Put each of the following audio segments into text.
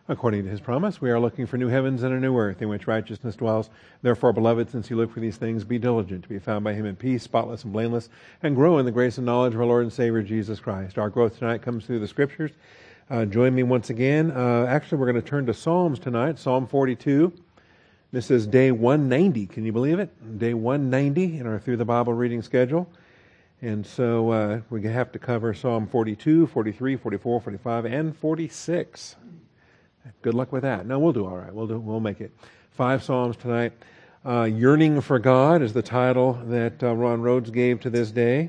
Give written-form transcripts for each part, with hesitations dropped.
According to his promise, we are looking for new heavens and a new earth in which righteousness dwells. Therefore, beloved, since you look for these things, be diligent to be found by him in peace, spotless and blameless, and grow in the grace and knowledge of our Lord and Savior, Jesus Christ. Our growth tonight comes through the Scriptures. Join me once again. Actually, we're going to turn to Psalms tonight, Psalm 42. This is day 190. Can you believe it? Day 190 in our Through the Bible reading schedule. And so we have to cover Psalm 42, 43, 44, 45, and 46. Good luck with that. No, we'll do all right. We'll make it. 5 Psalms tonight. Yearning for God is the title that Ron Rhodes gave to this day.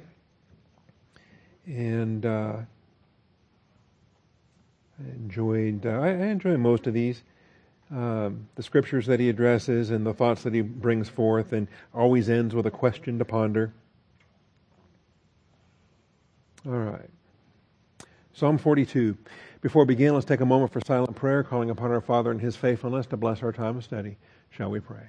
And I enjoy most of these. The scriptures that he addresses and the thoughts that he brings forth, and always ends with a question to ponder. All right. Psalm 42. Before we begin, let's take a moment for silent prayer, calling upon our Father and his faithfulness to bless our time of study. Shall we pray?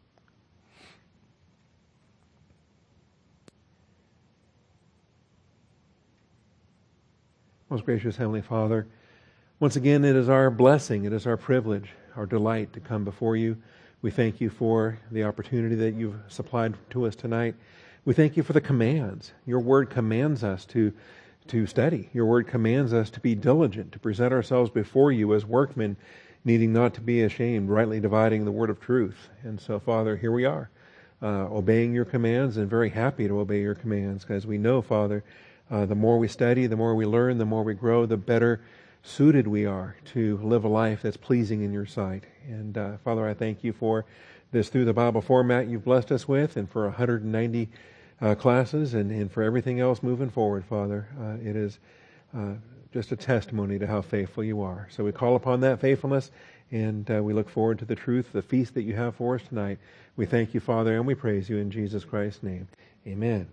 Most gracious Heavenly Father, once again, it is our blessing, it is our privilege, our delight to come before you. We thank you for the opportunity that you've supplied to us tonight. We thank you for the commands. Your word commands us to study. Your word commands us to be diligent, to present ourselves before you as workmen, needing not to be ashamed, rightly dividing the word of truth. And so, Father, here we are, obeying your commands, and very happy to obey your commands, because we know, Father, the more we study, the more we learn, the more we grow, the better suited we are to live a life that's pleasing in your sight. And Father, I thank you for this Through the Bible format you've blessed us with, and for 190 classes, and for everything else moving forward, Father. It is just a testimony to how faithful you are. So we call upon that faithfulness, and we look forward to the truth, the feast that you have for us tonight. We thank you, Father, and we praise you in Jesus Christ's name. Amen.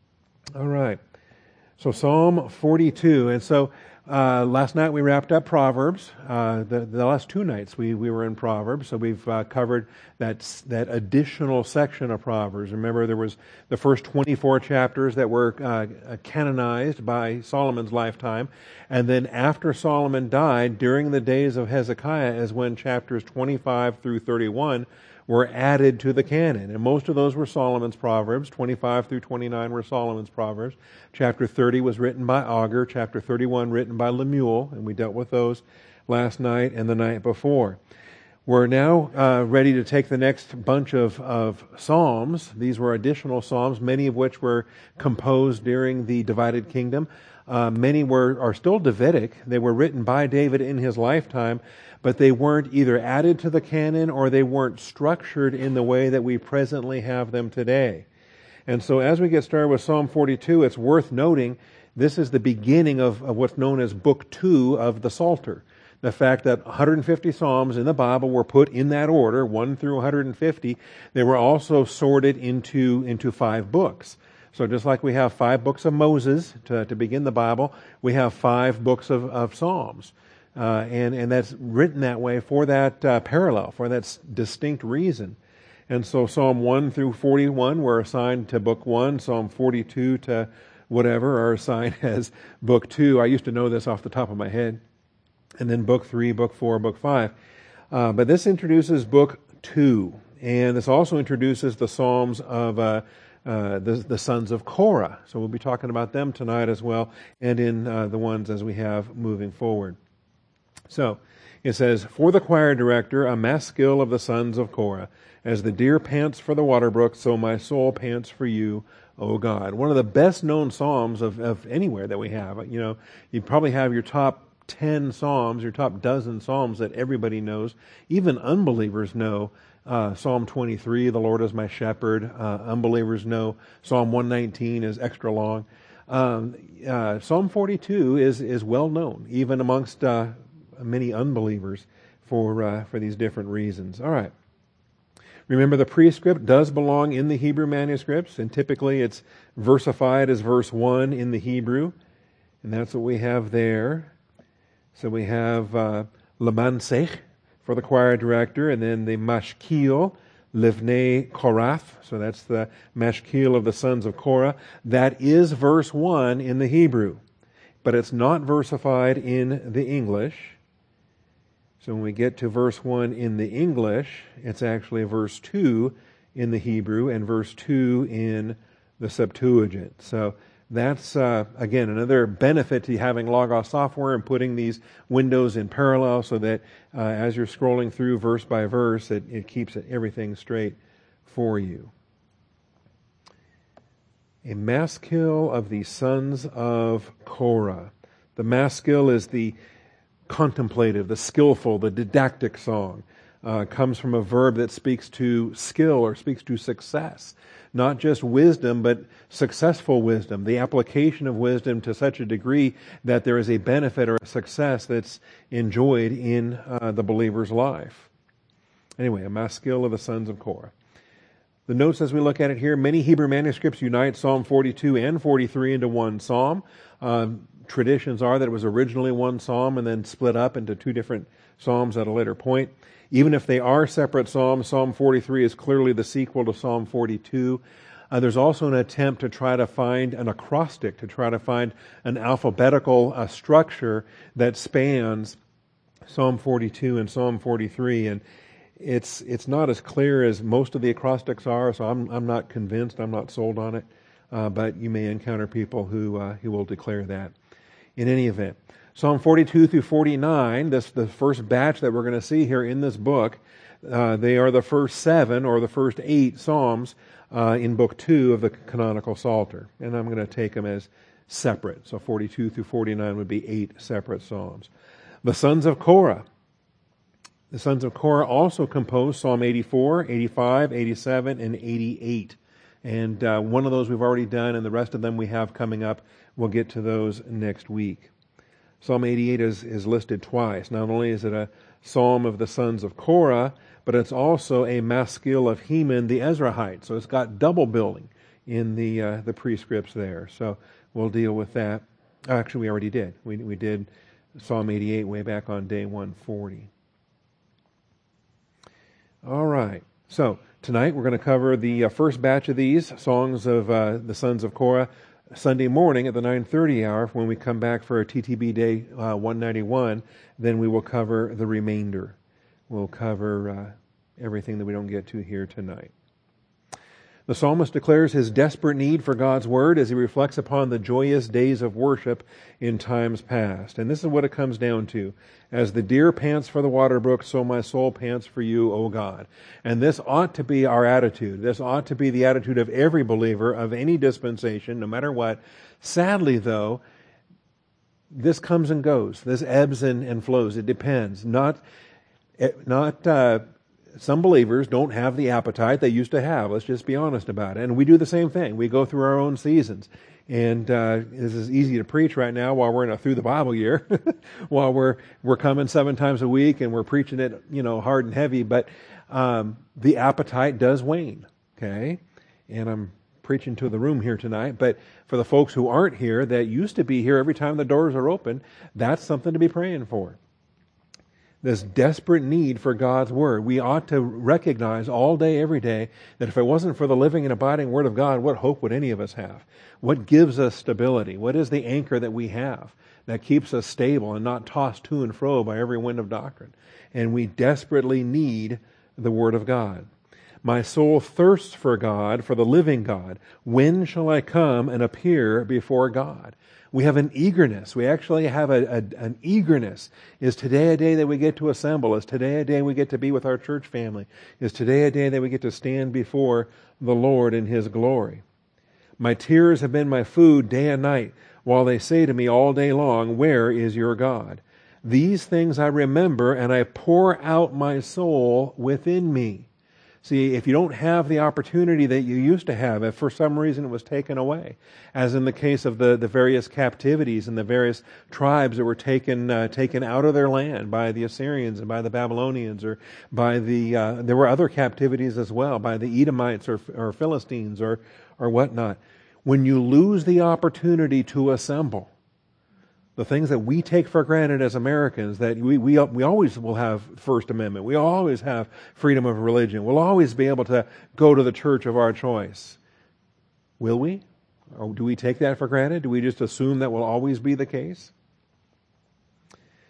All right. So Psalm 42. And so last night we wrapped up Proverbs. The last 2 nights we were in Proverbs. So we've covered that additional section of Proverbs. Remember, there was the first 24 chapters that were canonized by Solomon's lifetime. And then after Solomon died, during the days of Hezekiah, is when chapters 25 through 31 were added to the canon. And most of those were Solomon's Proverbs. 25 through 29 were Solomon's Proverbs. Chapter 30 was written by Augur. Chapter 31 written by Lemuel. And we dealt with those last night and the night before. We're now ready to take the next bunch of Psalms. These were additional Psalms, many of which were composed during the divided kingdom. Many are still Davidic. They were written by David in his lifetime, but they weren't either added to the canon or they weren't structured in the way that we presently have them today. And so as we get started with Psalm 42, it's worth noting this is the beginning of what's known as Book 2 of the Psalter. The fact that 150 Psalms in the Bible were put in that order, 1 through 150, they were also sorted into 5 books. So just like we have 5 books of Moses to begin the Bible, we have 5 books of Psalms. And that's written that way for that parallel, for that distinct reason. And so Psalm 1 through 41 were assigned to Book 1, Psalm 42 to whatever are assigned as Book 2. I used to know this off the top of my head. And then Book 3, Book 4, Book 5. But this introduces Book 2. And this also introduces the Psalms of the sons of Korah. So we'll be talking about them tonight as well, and in the ones as we have moving forward. So it says, for the choir director, a maskil of the sons of Korah. As the deer pants for the water brook, so my soul pants for you, O God. One of the best known Psalms of anywhere that we have. You know, you probably have your top 10 Psalms, your top dozen Psalms that everybody knows. Even unbelievers know Psalm 23, the Lord is my shepherd. Unbelievers know Psalm 119 is extra long. Psalm 42 is well known, even amongst many unbelievers for these different reasons. All right. Remember, the prescript does belong in the Hebrew manuscripts, and typically it's versified as verse 1 in the Hebrew, and that's what we have there. So we have Lamansech for the choir director, and then the Mashkil, Livnei Korath. So that's the Mashkil of the sons of Korah. That is verse 1 in the Hebrew, but it's not versified in the English. So when we get to verse 1 in the English, it's actually verse 2 in the Hebrew and verse 2 in the Septuagint. So that's, again, another benefit to having Logos software and putting these windows in parallel so that as you're scrolling through verse by verse, it keeps everything straight for you. A maskil of the sons of Korah. The maskil is the contemplative, the skillful, the didactic song. Comes from a verb that speaks to skill or speaks to success. Not just wisdom, but successful wisdom. The application of wisdom to such a degree that there is a benefit or a success that's enjoyed in the believer's life. Anyway, a maskil of the sons of Korah. The notes as we look at it here, many Hebrew manuscripts unite Psalm 42 and 43 into one psalm. Traditions are that it was originally one psalm and then split up into two different psalms at a later point. Even if they are separate psalms, Psalm 43 is clearly the sequel to Psalm 42. There's also an attempt to try to find an acrostic, to try to find an alphabetical structure that spans Psalm 42 and Psalm 43. And it's not as clear as most of the acrostics are, so I'm not convinced, I'm not sold on it. But you may encounter people who will declare that. In any event, Psalm 42 through 49, the first batch that we're going to see here in this book, they are the first 7 or the first 8 psalms in book 2 of the canonical Psalter. And I'm going to take them as separate. So 42 through 49 would be 8 separate psalms. The sons of Korah. The sons of Korah also composed Psalm 84, 85, 87, and 88. And one of those we've already done, and the rest of them we have coming up. We'll get to those next week. Psalm 88 is listed twice. Not only is it a psalm of the sons of Korah, but it's also a maskil of Heman the Ezrahite. So it's got double billing in the prescripts there. So we'll deal with that. Actually, we already did. We did Psalm 88 way back on day 140. All right. So tonight we're going to cover the first batch of these songs of the sons of Korah Sunday morning at the 9:30 hour. When we come back for our TTB Day 191, then we will cover the remainder. We'll cover everything that we don't get to here tonight. The psalmist declares his desperate need for God's Word as he reflects upon the joyous days of worship in times past. And this is what it comes down to. As the deer pants for the water brook, so my soul pants for you, O God. And this ought to be our attitude. This ought to be the attitude of every believer of any dispensation, no matter what. Sadly, though, this comes and goes. This ebbs and flows. It depends. Some believers don't have the appetite they used to have. Let's just be honest about it. And we do the same thing. We go through our own seasons. And this is easy to preach right now while we're in a through the Bible year, while we're coming 7 times a week and we're preaching it, hard and heavy. But the appetite does wane. Okay, and I'm preaching to the room here tonight. But for the folks who aren't here, that used to be here every time the doors are open, that's something to be praying for. This desperate need for God's Word. We ought to recognize all day, every day, that if it wasn't for the living and abiding Word of God, what hope would any of us have? What gives us stability? What is the anchor that we have that keeps us stable and not tossed to and fro by every wind of doctrine? And we desperately need the Word of God. My soul thirsts for God, for the living God. When shall I come and appear before God? We have an eagerness. We actually have an eagerness. Is today a day that we get to assemble? Is today a day we get to be with our church family? Is today a day that we get to stand before the Lord in His glory? My tears have been my food day and night, while they say to me all day long, where is your God? These things I remember, and I pour out my soul within me. See, if you don't have the opportunity that you used to have, if for some reason it was taken away, as in the case of the various captivities and the various tribes that were taken out of their land by the Assyrians and by the Babylonians, or by there were other captivities as well, by the Edomites or Philistines or whatnot. When you lose the opportunity to assemble, the things that we take for granted as Americans, that we always will have First Amendment. We always have freedom of religion. We'll always be able to go to the church of our choice. Will we? Or do we take that for granted? Do we just assume that will always be the case?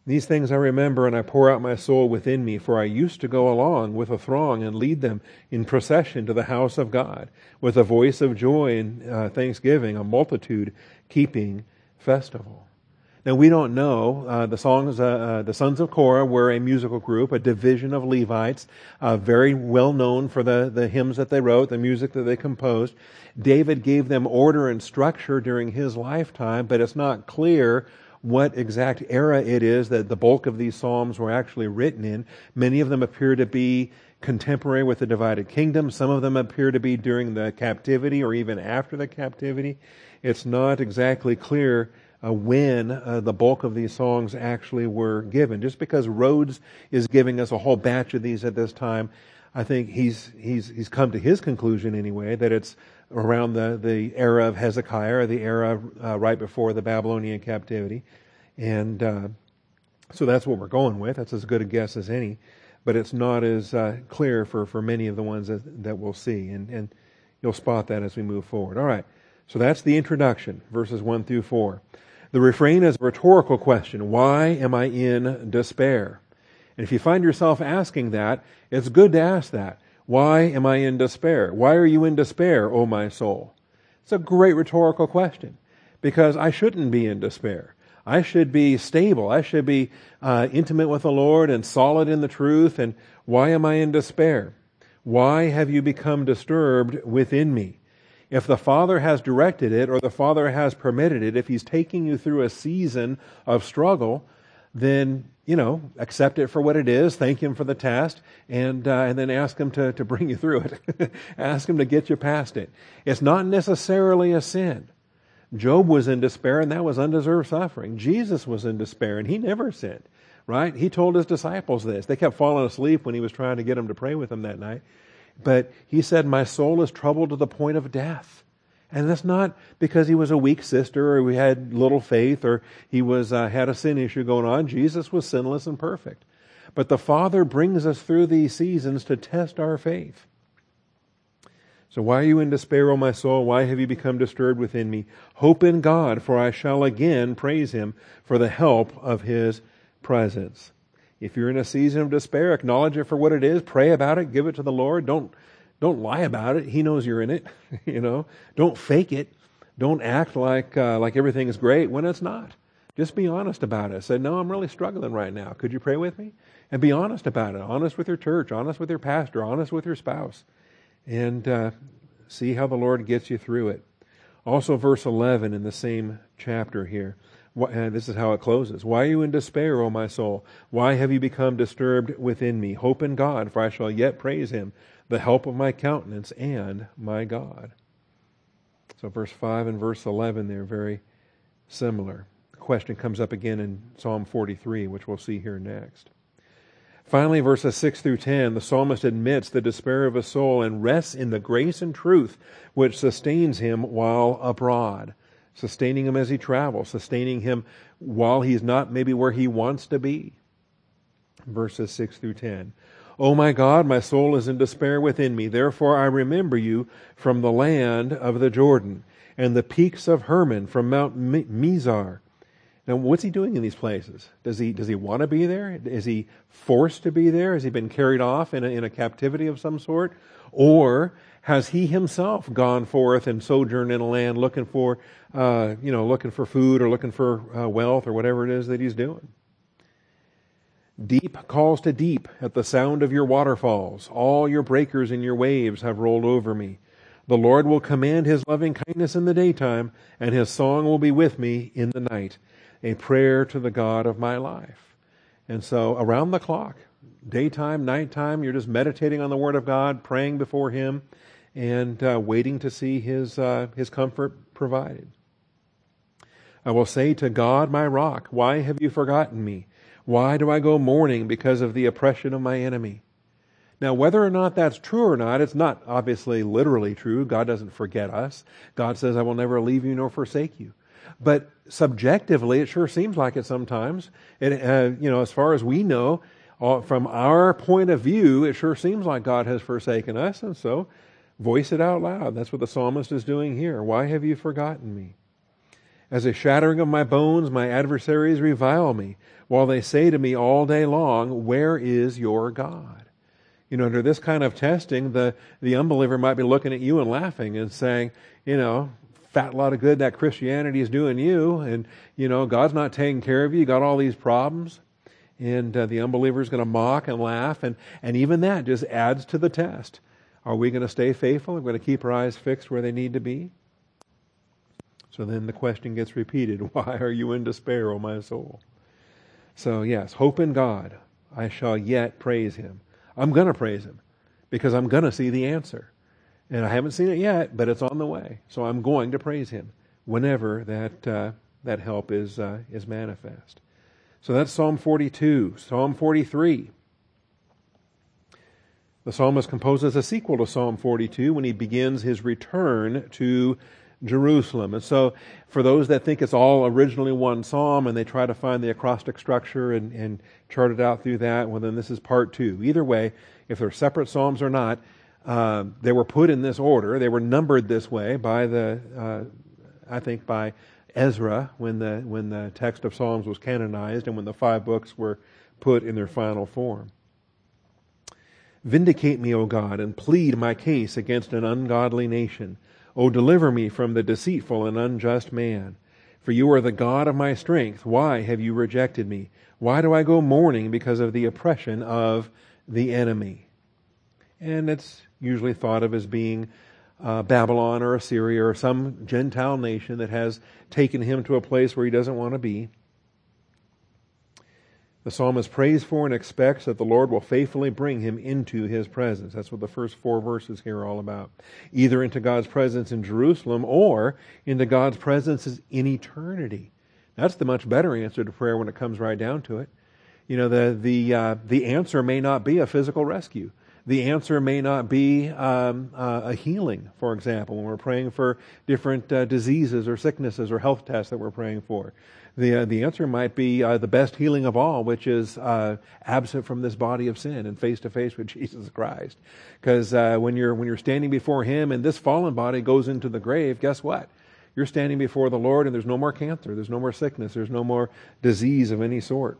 These things I remember, and I pour out my soul within me, for I used to go along with a throng and lead them in procession to the house of God, with a voice of joy and thanksgiving, a multitude keeping festival. Now, we don't know. The Sons of Korah were a musical group, a division of Levites, very well known for the hymns that they wrote, the music that they composed. David gave them order and structure during his lifetime, but it's not clear what exact era it is that the bulk of these psalms were actually written in. Many of them appear to be contemporary with the divided kingdom. Some of them appear to be during the captivity or even after the captivity. It's not exactly clear when the bulk of these songs actually were given. Just because Rhodes is giving us a whole batch of these at this time, I think he's come to his conclusion anyway, that it's around the era of Hezekiah, or the era right before the Babylonian captivity. And so that's what we're going with. That's as good a guess as any. But it's not as clear for many of the ones that we'll see. And you'll spot that as we move forward. All right. So that's the introduction, verses 1 through 4. The refrain is a rhetorical question. Why am I in despair? And if you find yourself asking that, it's good to ask that. Why am I in despair? Why are you in despair, O my soul? It's a great rhetorical question, because I shouldn't be in despair. I should be stable. I should be intimate with the Lord and solid in the truth. And why am I in despair? Why have you become disturbed within me? If the Father has directed it, or the Father has permitted it, if He's taking you through a season of struggle, then, accept it for what it is, thank Him for the test, and then ask Him to bring you through it. Ask Him to get you past it. It's not necessarily a sin. Job was in despair, and that was undeserved suffering. Jesus was in despair, and He never sinned, right? He told His disciples this. They kept falling asleep when He was trying to get them to pray with Him that night. But He said, my soul is troubled to the point of death. And that's not because He was a weak sister, or He had little faith, or He was had a sin issue going on. Jesus was sinless and perfect. But the Father brings us through these seasons to test our faith. So why are you in despair, O my soul? Why have you become disturbed within me? Hope in God, for I shall again praise Him for the help of His presence. If you're in a season of despair, acknowledge it for what it is. Pray about it. Give it to the Lord. Don't lie about it. He knows you're in it. Don't fake it. Don't act like everything is great when it's not. Just be honest about it. Say, no, I'm really struggling right now. Could you pray with me? And be honest about it. Honest with your church. Honest with your pastor. Honest with your spouse. And see how the Lord gets you through it. Also, verse 11 in the same chapter here. This is how it closes. Why are you in despair, O my soul? Why have you become disturbed within me? Hope in God, for I shall yet praise Him, the help of my countenance and my God. So verse 5 and verse 11, they're very similar. The question comes up again in Psalm 43, which we'll see here next. Finally, verses 6 through 10, the psalmist admits the despair of his soul and rests in the grace and truth which sustains him while abroad. Sustaining him as he travels, sustaining him while he's not maybe where he wants to be. Verses 6 through 10. O my God, my soul is in despair within me. Therefore I remember you from the land of the Jordan and the peaks of Hermon, from Mount Mizar. Now, what's he doing in these places? Does he want to be there? Is he forced to be there? Has he been carried off in a captivity of some sort? Or has he himself gone forth and sojourned in a land looking for food, or looking for wealth, or whatever it is that he's doing? Deep calls to deep at the sound of your waterfalls. All your breakers and your waves have rolled over me. The Lord will command His loving kindness in the daytime, and His song will be with me in the night, a prayer to the God of my life. And so around the clock, daytime, nighttime, you're just meditating on the Word of God, praying before Him, and waiting to see His comfort provided. I will say to God, my rock, why have you forgotten me? Why do I go mourning because of the oppression of my enemy? Now, whether or not that's true or not, it's not obviously literally true. God doesn't forget us. God says, I will never leave you nor forsake you. But subjectively, it sure seems like it sometimes. As far as we know, from our point of view, it sure seems like God has forsaken us. And so, voice it out loud. That's what the psalmist is doing here. Why have you forgotten me? As a shattering of my bones, my adversaries revile me, while they say to me all day long, where is your God? You know, under this kind of testing, the unbeliever might be looking at you and laughing and saying, you know, fat lot of good that Christianity is doing you, and, you know, God's not taking care of you, you got all these problems. And the unbeliever is going to mock and laugh, and even that just adds to the test. Are we going to stay faithful? Are we going to keep our eyes fixed where they need to be? So then the question gets repeated, why are you in despair, O my soul? So yes, hope in God. I shall yet praise Him. I'm going to praise Him because I'm going to see the answer. And I haven't seen it yet, but it's on the way. So I'm going to praise Him whenever that help is manifest. So that's Psalm 42. Psalm 43. The psalmist composes a sequel to Psalm 42 when he begins his return to Jerusalem. And so for those that think it's all originally one psalm and they try to find the acrostic structure and chart it out through that, well then this is part 2. Either way, if they're separate psalms or not, they were put in this order. They were numbered this way by by Ezra when the text of Psalms was canonized and when the 5 books were put in their final form. Vindicate me, O God, and plead my case against an ungodly nation. O deliver me from the deceitful and unjust man. For you are the God of my strength. Why have you rejected me? Why do I go mourning because of the oppression of the enemy? And it's usually thought of as being Babylon or Assyria or some Gentile nation that has taken him to a place where he doesn't want to be. The psalmist prays for and expects that the Lord will faithfully bring him into His presence. That's what the first 4 verses here are all about. Either into God's presence in Jerusalem or into God's presence in eternity. That's the much better answer to prayer when it comes right down to it. You know, the answer may not be a physical rescue. The answer may not be a healing, for example, when we're praying for different diseases or sicknesses or health tests that we're praying for. The answer might be the best healing of all, which is absent from this body of sin and face to face with Jesus Christ. Because when you're standing before Him and this fallen body goes into the grave, guess what? You're standing before the Lord and there's no more cancer, there's no more sickness, there's no more disease of any sort.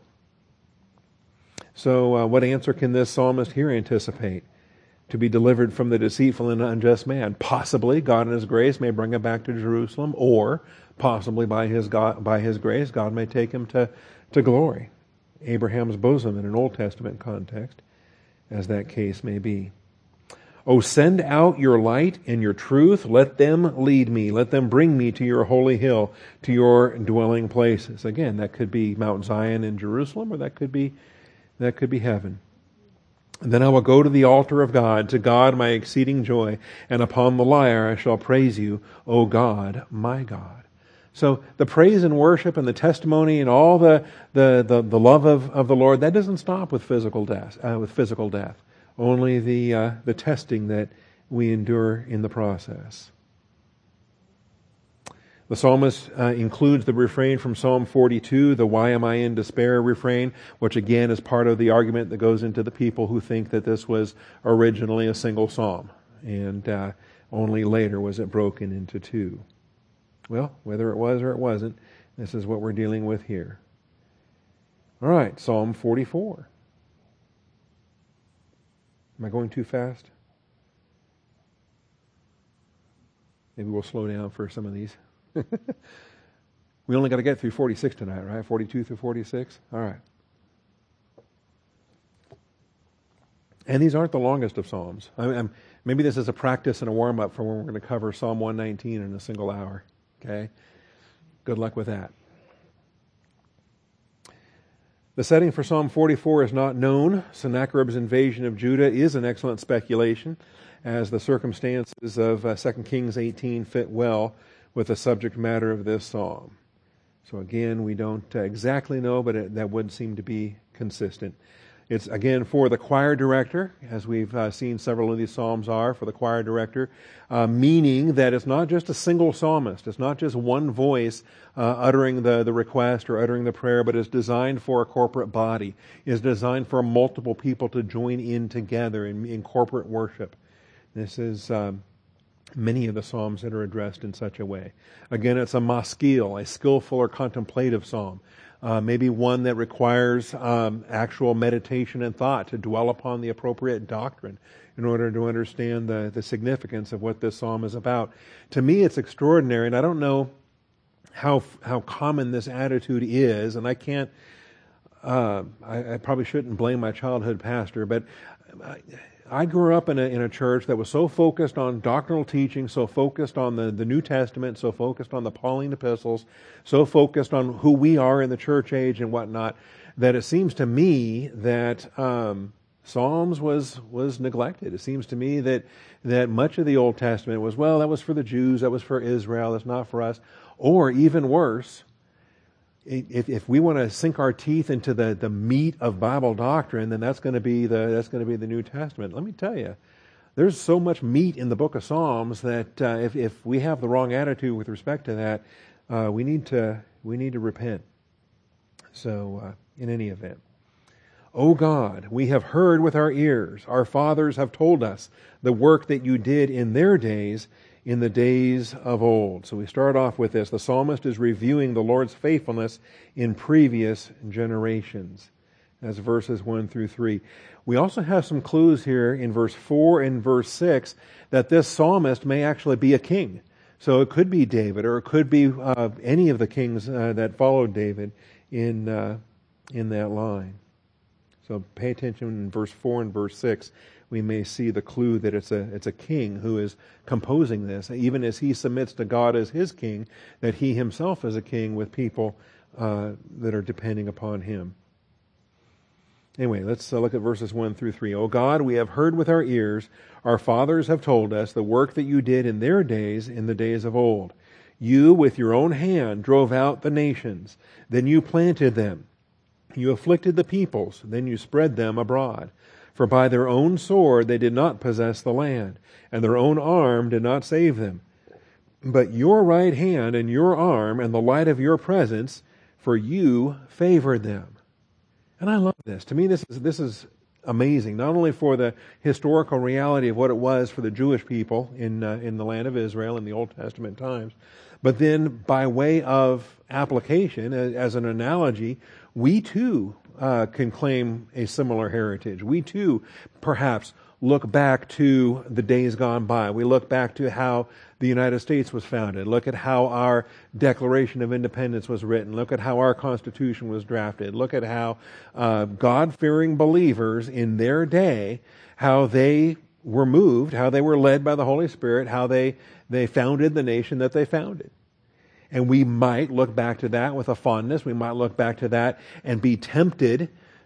So what answer can this psalmist here anticipate? To be delivered from the deceitful and unjust man. Possibly God in His grace may bring him back to Jerusalem, or possibly by His grace God may take him to glory. Abraham's bosom in an Old Testament context, as that case may be. O send out your light and your truth, let them lead me, let them bring me to your holy hill, to your dwelling places. Again, that could be Mount Zion in Jerusalem, or that could be heaven. And then I will go to the altar of God, to God my exceeding joy, and upon the lyre I shall praise you, O God, my God. So the praise and worship and the testimony and all the love of the Lord, that doesn't stop with physical death. Only the testing that we endure in the process. The psalmist includes the refrain from Psalm 42, the "Why am I in despair" refrain, which again is part of the argument that goes into the people who think that this was originally a single psalm, and only later was it broken into 2. Well, whether it was or it wasn't, this is what we're dealing with here. All right, Psalm 44. Am I going too fast? Maybe we'll slow down for some of these. We only got to get through 46 tonight, right? 42 through 46? All right. And these aren't the longest of Psalms. Maybe this is a practice and a warm-up for when we're going to cover Psalm 119 in a single hour. Okay? Good luck with that. The setting for Psalm 44 is not known. Sennacherib's invasion of Judah is an excellent speculation, as the circumstances of 2 Kings 18 fit well with the subject matter of this psalm. So again, we don't exactly know, but that would seem to be consistent. It's again for the choir director, as we've seen several of these psalms are, for the choir director, meaning that it's not just a single psalmist. It's not just one voice uttering the request or uttering the prayer, but it's designed for a corporate body. It's designed for multiple people to join in together in corporate worship. This is many of the Psalms that are addressed in such a way. Again, it's a maskil, a skillful or contemplative psalm. Maybe one that requires actual meditation and thought to dwell upon the appropriate doctrine in order to understand the significance of what this psalm is about. To me, it's extraordinary, and I don't know how common this attitude is, and I can't, I probably shouldn't blame my childhood pastor, but I grew up in a church that was so focused on doctrinal teaching, so focused on the New Testament, so focused on the Pauline epistles, so focused on who we are in the church age and whatnot, that it seems to me that Psalms was neglected. It seems to me that much of the Old Testament was, well, that was for the Jews, that was for Israel, that's not for us. Or even worse, if we want to sink our teeth into the meat of Bible doctrine, then that's going to be the New Testament. Let me tell you, there's so much meat in the book of Psalms that if we have the wrong attitude with respect to that, we need to repent. So, in any event, O God, we have heard with our ears, our fathers have told us the work that you did in their days, in the days of old. So we start off with this. The psalmist is reviewing the Lord's faithfulness in previous generations. That's verses 1 through 3. We also have some clues here in verse 4 and verse 6 that this psalmist may actually be a king. So it could be David, or it could be any of the kings that followed David in that line. So pay attention in verse 4 and verse 6. We may see the clue that it's a king who is composing this, even as he submits to God as his king, that he himself is a king with people that are depending upon him. Anyway, let's look at verses 1 through 3. O God, we have heard with our ears, our fathers have told us the work that you did in their days, in the days of old. You, with your own hand, drove out the nations, then you planted them. You afflicted the peoples, then you spread them abroad. For by their own sword they did not possess the land, and their own arm did not save them. But your right hand and your arm and the light of your presence, for you favored them. And I love this. To me, this is amazing, not only for the historical reality of what it was for the Jewish people in the land of Israel in the Old Testament times, but then by way of application, as an analogy, we too can claim a similar heritage. We too, perhaps, look back to the days gone by. We look back to how the United States was founded. Look at how our Declaration of Independence was written. Look at how our Constitution was drafted. Look at how God-fearing believers in their day, how they were moved, how they were led by the Holy Spirit, how they founded the nation that they founded. And we might look back to that with a fondness. We might look back to that and be tempted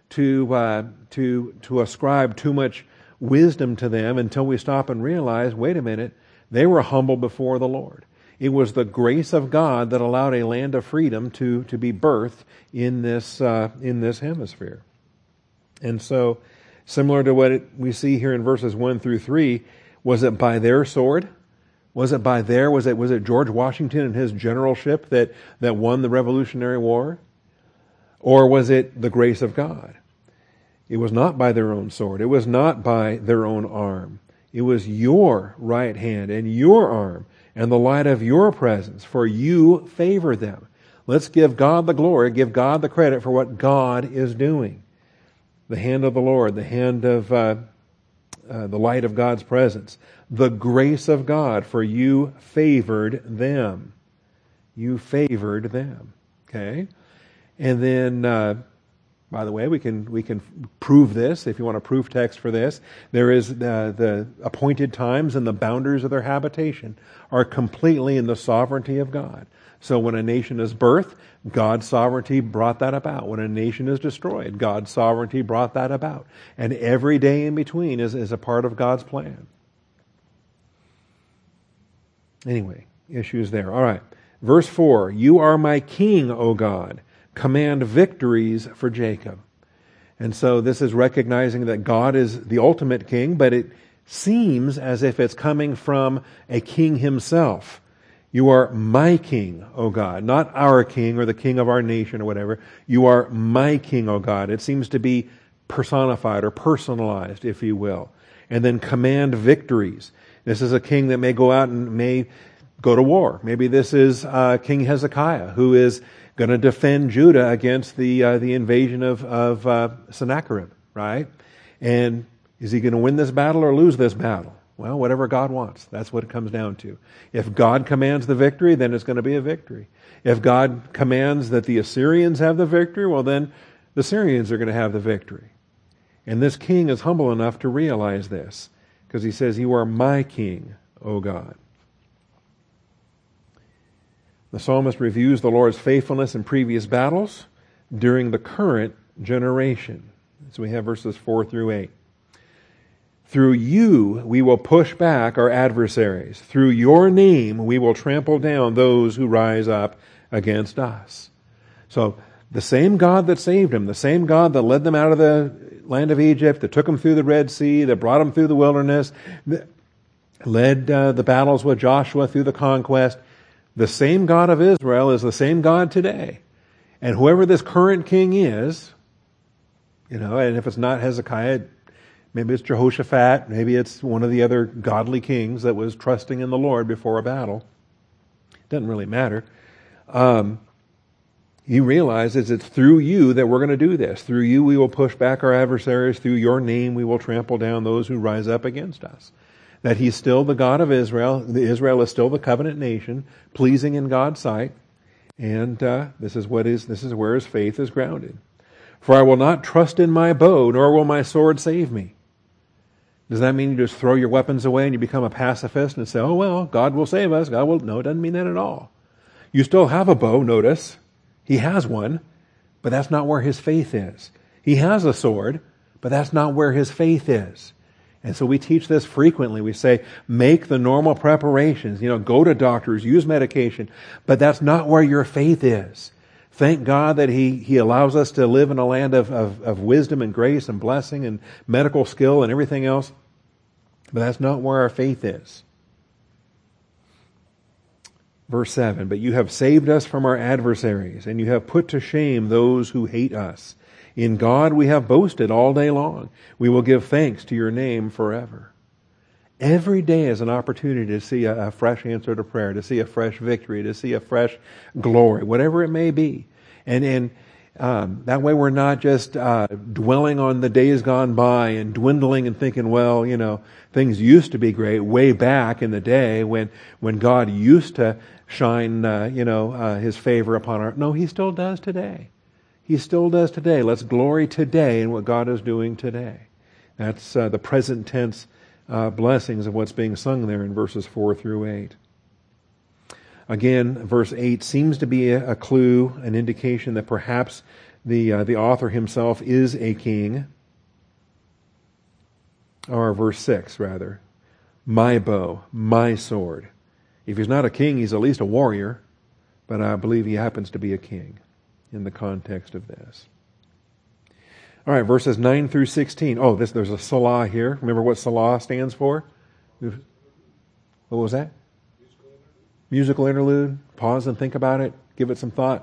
to ascribe too much wisdom to them until we stop and realize, wait a minute, they were humble before the Lord. It was the grace of God that allowed a land of freedom to be birthed in this hemisphere. And so, similar to what we see here in verses 1 through 3, was it by their sword? Was it George Washington and his generalship that won the Revolutionary War? Or was it the grace of God? It was not by their own sword. It was not by their own arm. It was your right hand and your arm and the light of your presence, for you favor them. Let's give God the glory, give God the credit for what God is doing. The hand of the Lord, the hand of the light of God's presence, the grace of God, for you favored them. You favored them. Okay? And then, by the way, we can prove this, if you want a proof text for this. There is the appointed times and the boundaries of their habitation are completely in the sovereignty of God. So when a nation is birthed, God's sovereignty brought that about. When a nation is destroyed, God's sovereignty brought that about. And every day in between is a part of God's plan. Anyway, issues there. All right. Verse 4, you are my king, O God. Command victories for Jacob. And so this is recognizing that God is the ultimate king, but it seems as if it's coming from a king himself. You are my king, O God. Not our king or the king of our nation or whatever. You are my king, O God. It seems to be personified or personalized, if you will. And then command victories. This is a king that may go out and may go to war. Maybe this is King Hezekiah, who is going to defend Judah against the invasion of Sennacherib, right? And is he going to win this battle or lose this battle? Well, whatever God wants. That's what it comes down to. If God commands the victory, then it's going to be a victory. If God commands that the Assyrians have the victory, well, then the Syrians are going to have the victory. And this king is humble enough to realize this, because he says, "You are my king, O God." The psalmist reviews the Lord's faithfulness in previous battles during the current generation. So we have verses 4 through 8. "Through you we will push back our adversaries. Through your name we will trample down those who rise up against us." So the same God that saved them, the same God that led them out of the land of Egypt, that took them through the Red Sea, that brought them through the wilderness, that led the battles with Joshua through the conquest, the same God of Israel is the same God today. And whoever this current king is, and if it's not Hezekiah, maybe it's Jehoshaphat, maybe it's one of the other godly kings that was trusting in the Lord before a battle. Doesn't really matter. He realizes it's through you that we're going to do this. Through you we will push back our adversaries. Through your name we will trample down those who rise up against us. That he's still the God of Israel. Israel is still the covenant nation, pleasing in God's sight. And this is where his faith is grounded. "For I will not trust in my bow, nor will my sword save me." Does that mean you just throw your weapons away and you become a pacifist and say, "Oh, well, God will save us. God will..." No, it doesn't mean that at all. You still have a bow, notice. He has one, but that's not where his faith is. He has a sword, but that's not where his faith is. And so we teach this frequently. We say, make the normal preparations, go to doctors, use medication, but that's not where your faith is. Thank God that He allows us to live in a land of wisdom and grace and blessing and medical skill and everything else, but that's not where our faith is. Verse 7, "But you have saved us from our adversaries, and you have put to shame those who hate us. In God we have boasted all day long. We will give thanks to your name forever." Every day is an opportunity to see a fresh answer to prayer, to see a fresh victory, to see a fresh glory, whatever it may be. And that way we're not just dwelling on the days gone by and dwindling and thinking, well, things used to be great way back in the day when God used to shine, His favor upon our... No, He still does today. He still does today. Let's glory today in what God is doing today. That's the present tense blessings of what's being sung there in verses 4 through 8. Again, verse 8 seems to be a clue, an indication that perhaps the author himself is a king. Or verse 6, rather. "My bow, my sword." If he's not a king, he's at least a warrior, but I believe he happens to be a king in the context of this. All right, verses 9 through 16. Oh, there's a Salah here. Remember what Salah stands for? What was that? Musical interlude. Pause and think about it. Give it some thought.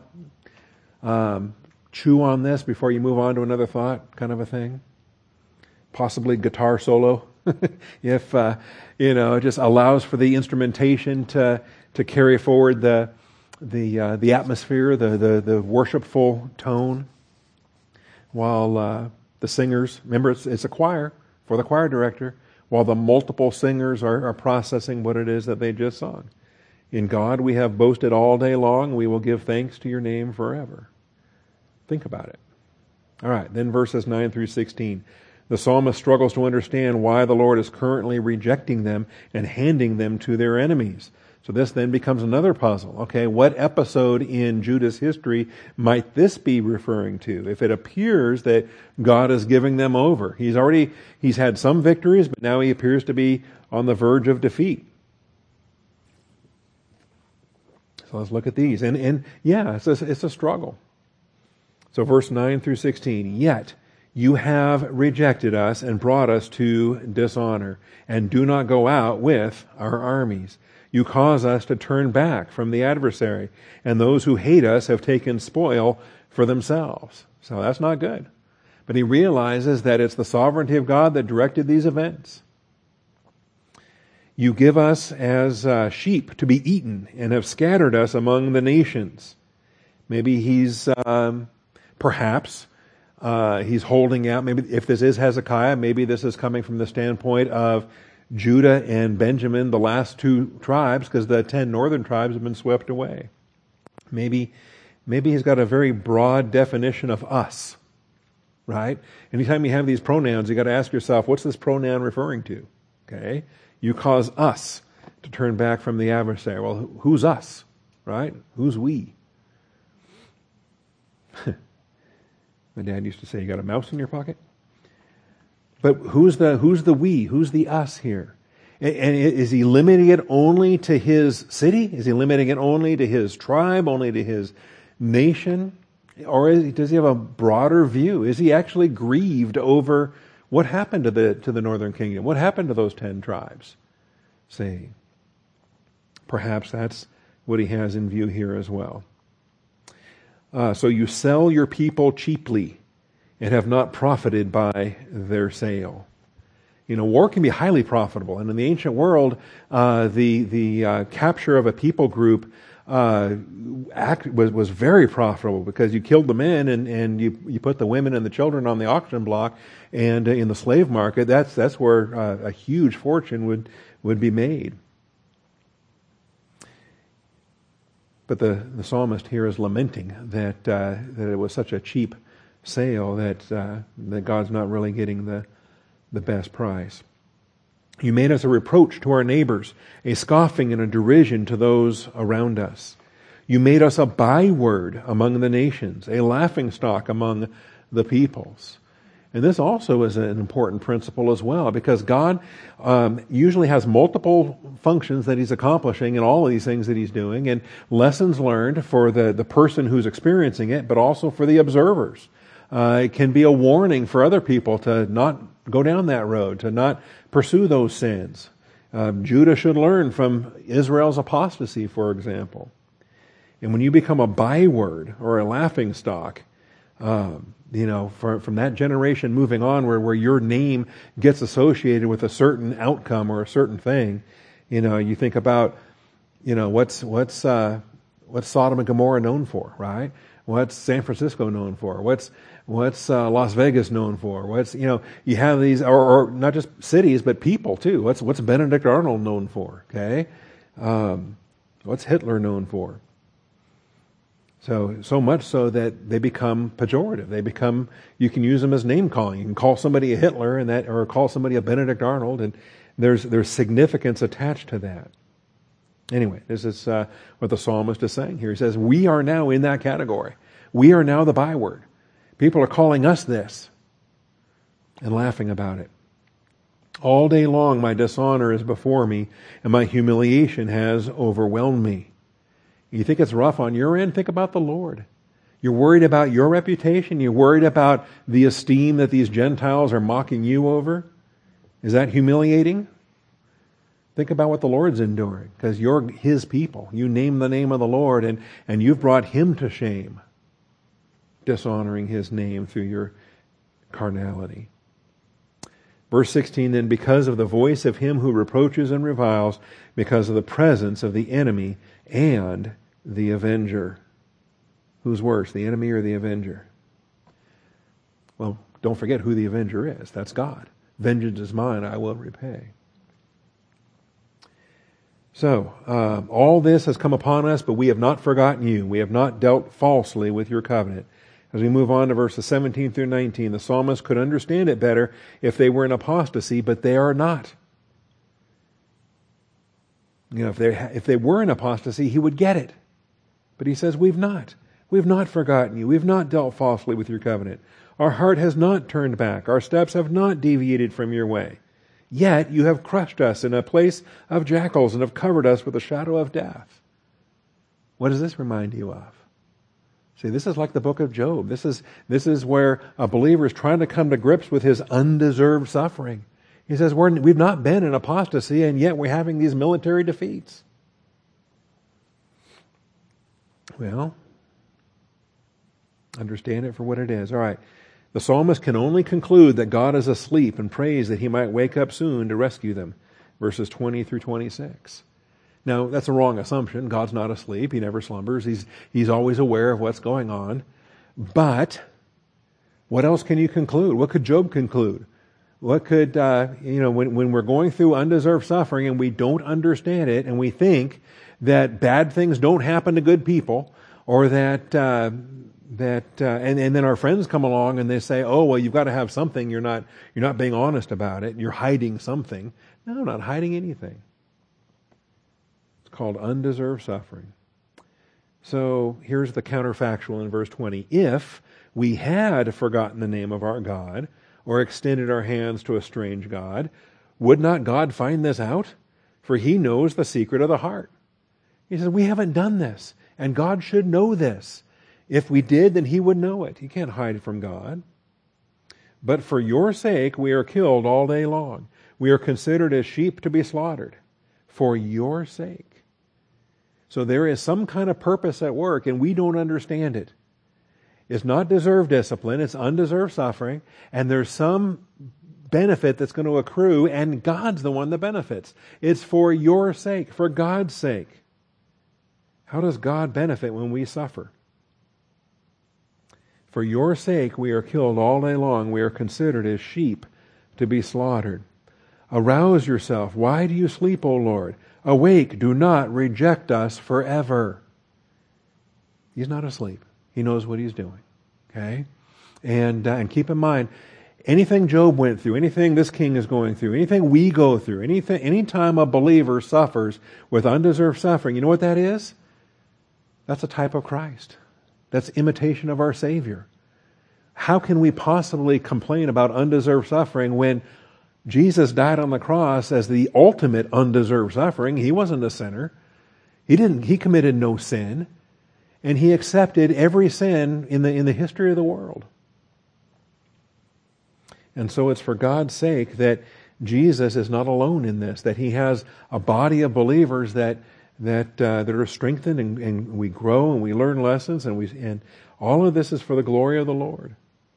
Chew on this before you move on to another thought, kind of a thing. Possibly guitar solo. If, it just allows for the instrumentation to carry forward the atmosphere, the worshipful tone, while the singers, remember it's a choir for the choir director, while the multiple singers are processing what it is that they just sung. In God we have boasted all day long, we will give thanks to your name forever. Think about it. All right, then verses 9 through 16. The psalmist struggles to understand why the Lord is currently rejecting them and handing them to their enemies. So this then becomes another puzzle. Okay, what episode in Judah's history might this be referring to? If it appears that God is giving them over. He's had some victories, but now he appears to be on the verge of defeat. So let's look at these. And yeah, it's a struggle. So verse 9 through 16. "Yet you have rejected us and brought us to dishonor, and do not go out with our armies. You cause us to turn back from the adversary, and those who hate us have taken spoil for themselves." So that's not good. But he realizes that it's the sovereignty of God that directed these events. You give us as sheep to be eaten and have scattered us among the nations. Maybe he's perhaps he's holding out. Maybe if this is Hezekiah, maybe this is coming from the standpoint of Judah and Benjamin, the last two tribes, because the 10 northern tribes have been swept away. Maybe he's got a very broad definition of us, right? Anytime you have these pronouns, you got to ask yourself, what's this pronoun referring to? Okay, you cause us to turn back from the adversary. Well, who's us, right? Who's we? My dad used to say, "You got a mouse in your pocket?" But who's the we? Who's the us here? And is he limiting it only to his city? Is he limiting it only to his tribe, only to his nation? Or does he have a broader view? Is he actually grieved over what happened to the northern kingdom? What happened to those 10 tribes? Say, perhaps that's what he has in view here as well. So you sell your people cheaply and have not profited by their sale. You know, war can be highly profitable, and in the ancient world, the capture of a people group was very profitable because you killed the men and you put the women and the children on the auction block, and in the slave market, that's where a huge fortune would be made. But the psalmist here is lamenting that it was such a cheap sale that God's not really getting the best price. You made us a reproach to our neighbors, a scoffing and a derision to those around us. You made us a byword among the nations, a laughingstock among the peoples. And this also is an important principle as well, because God usually has multiple functions that He's accomplishing in all of these things that He's doing, and lessons learned for the person who's experiencing it, but also for the observers. It can be a warning for other people to not go down that road, to not pursue those sins. Judah should learn from Israel's apostasy, for example. And when you become a byword or a laughingstock, from that generation moving on, where your name gets associated with a certain outcome or a certain thing, you think about, what's Sodom and Gomorrah known for, right? What's San Francisco known for? What's Las Vegas known for? You have these, or not just cities, but people too. What's Benedict Arnold known for? Okay, what's Hitler known for? So much so that they become pejorative. You can use them as name calling. You can call somebody a Hitler or call somebody a Benedict Arnold, and there's significance attached to that. Anyway, this is what the psalmist is saying here. He says, we are now in that category. We are now the byword. People are calling us this and laughing about it. All day long my dishonor is before me, and my humiliation has overwhelmed me. You think it's rough on your end? Think about the Lord. You're worried about your reputation? You're worried about the esteem that these Gentiles are mocking you over? Is that humiliating? Think about what the Lord's enduring, because you're His people. You name the name of the Lord, and you've brought Him to shame, dishonoring His name through your carnality. Verse 16, then because of the voice of him who reproaches and reviles, because of the presence of the enemy and the avenger. Who's worse, the enemy or the avenger? Well, don't forget who the avenger is. That's God. Vengeance is mine, I will repay. So, all this has come upon us, but we have not forgotten you. We have not dealt falsely with your covenant. As we move on to verses 17 through 19, the psalmist could understand it better if they were in apostasy, but they are not. If they were in apostasy, he would get it. But he says, we've not. We've not forgotten you. We've not dealt falsely with your covenant. Our heart has not turned back. Our steps have not deviated from your way. Yet you have crushed us in a place of jackals and have covered us with a shadow of death. What does this remind you of? See, this is like the book of Job. This is where a believer is trying to come to grips with his undeserved suffering. He says, we've not been in apostasy, and yet we're having these military defeats. Well, understand it for what it is. All right. The psalmist can only conclude that God is asleep and prays that he might wake up soon to rescue them. verses 20 through 26. Now, that's a wrong assumption. God's not asleep. He never slumbers. He's always aware of what's going on. But what else can you conclude? What could Job conclude? What could, when we're going through undeserved suffering and we don't understand it and we think that bad things don't happen to good people, or and then our friends come along and they say, oh, well, you've got to have something. You're not being honest about it. You're hiding something. No, I'm not hiding anything. It's called undeserved suffering. So here's the counterfactual in verse 20. If we had forgotten the name of our God, or extended our hands to a strange God, would not God find this out? For He knows the secret of the heart. He says, we haven't done this, and God should know this. If we did, then He would know it. You can't hide from God. But for your sake we are killed all day long. We are considered as sheep to be slaughtered. For your sake. So there is some kind of purpose at work, and we don't understand it. It's not deserved discipline, it's undeserved suffering, and there's some benefit that's going to accrue, and God's the one that benefits. It's for your sake, for God's sake. How does God benefit when we suffer? For your sake we are killed all day long. We are considered as sheep to be slaughtered. Arouse yourself. Why do you sleep, O Lord? Awake, do not reject us forever. He's not asleep. He knows what He's doing. Okay? And keep in mind, anything Job went through, anything this king is going through, anything we go through, anytime a believer suffers with undeserved suffering, you know what that is? That's a type of Christ. That's imitation of our Savior. How can we possibly complain about undeserved suffering when Jesus died on the cross as the ultimate undeserved suffering? He wasn't a sinner. He committed no sin. And He accepted every sin in the history of the world. And so it's for God's sake that Jesus is not alone in this, that He has a body of believers that are strengthened, and we grow and we learn lessons, and all of this is for the glory of the Lord.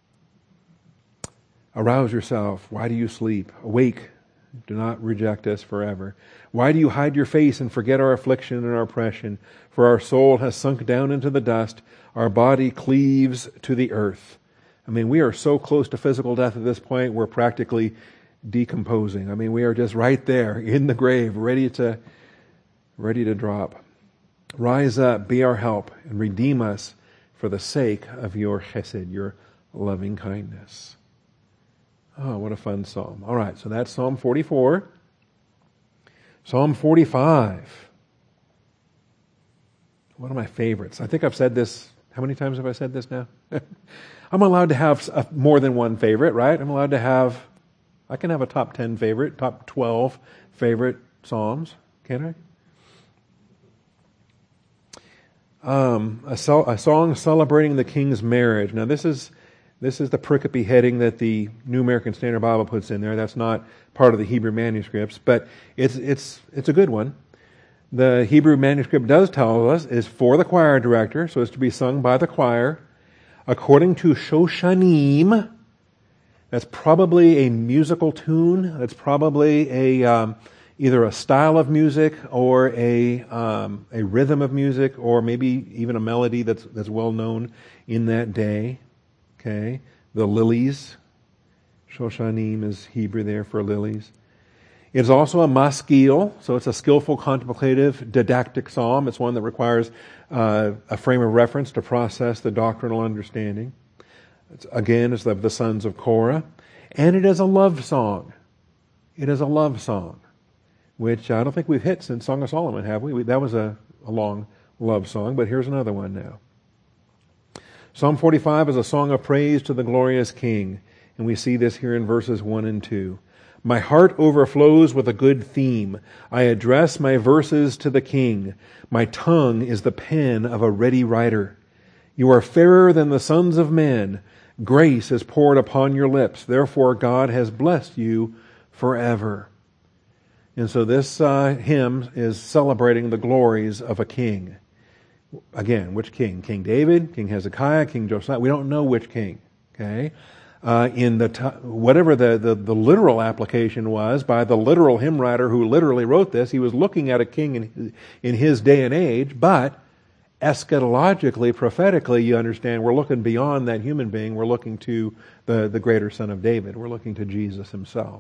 Arouse yourself. Why do you sleep? Awake. Do not reject us forever. Why do you hide your face and forget our affliction and our oppression? For our soul has sunk down into the dust. Our body cleaves to the earth. I mean, we are so close to physical death at this point, we're practically decomposing. I mean, we are just right there in the grave, ready to drop. Rise up, be our help, and redeem us for the sake of your chesed, your loving kindness. Oh, what a fun psalm. All right, so that's Psalm 44. Psalm 45. One of my favorites. I think I've said this. How many times have I said this now? I'm allowed to have more than one favorite, right? I can have a top 10 favorite, top 12 favorite psalms, can I? A song celebrating the king's marriage. Now this is the pericope heading that the New American Standard Bible puts in there. That's not part of the Hebrew manuscripts, but it's a good one. The Hebrew manuscript does tell us is for the choir director, so it's to be sung by the choir, according to Shoshanim. That's probably a musical tune. That's probably either a style of music or a rhythm of music, or maybe even a melody that's well known in that day. Okay, the lilies. Shoshanim is Hebrew there for lilies. It's also a maskil, so it's a skillful, contemplative, didactic psalm. It's one that requires a frame of reference to process the doctrinal understanding. It's of the sons of Korah. And it is a love song. It is a love song, which I don't think we've hit since Song of Solomon, have we? That was a long love song, but here's another one now. Psalm 45 is a song of praise to the glorious King, and we see this here in verses 1 and 2. My heart overflows with a good theme. I address my verses to the King. My tongue is the pen of a ready writer. You are fairer than the sons of men. Grace is poured upon your lips. Therefore God has blessed you forever. And so this hymn is celebrating the glories of a king. Again, which king? King David, King Hezekiah, King Josiah? We don't know which king. Okay? in whatever the literal application was by the literal hymn writer who literally wrote this. He was looking at a king in his day and age, but eschatologically, prophetically, you understand, we're looking beyond that human being. We're looking to the greater Son of David. We're looking to Jesus himself.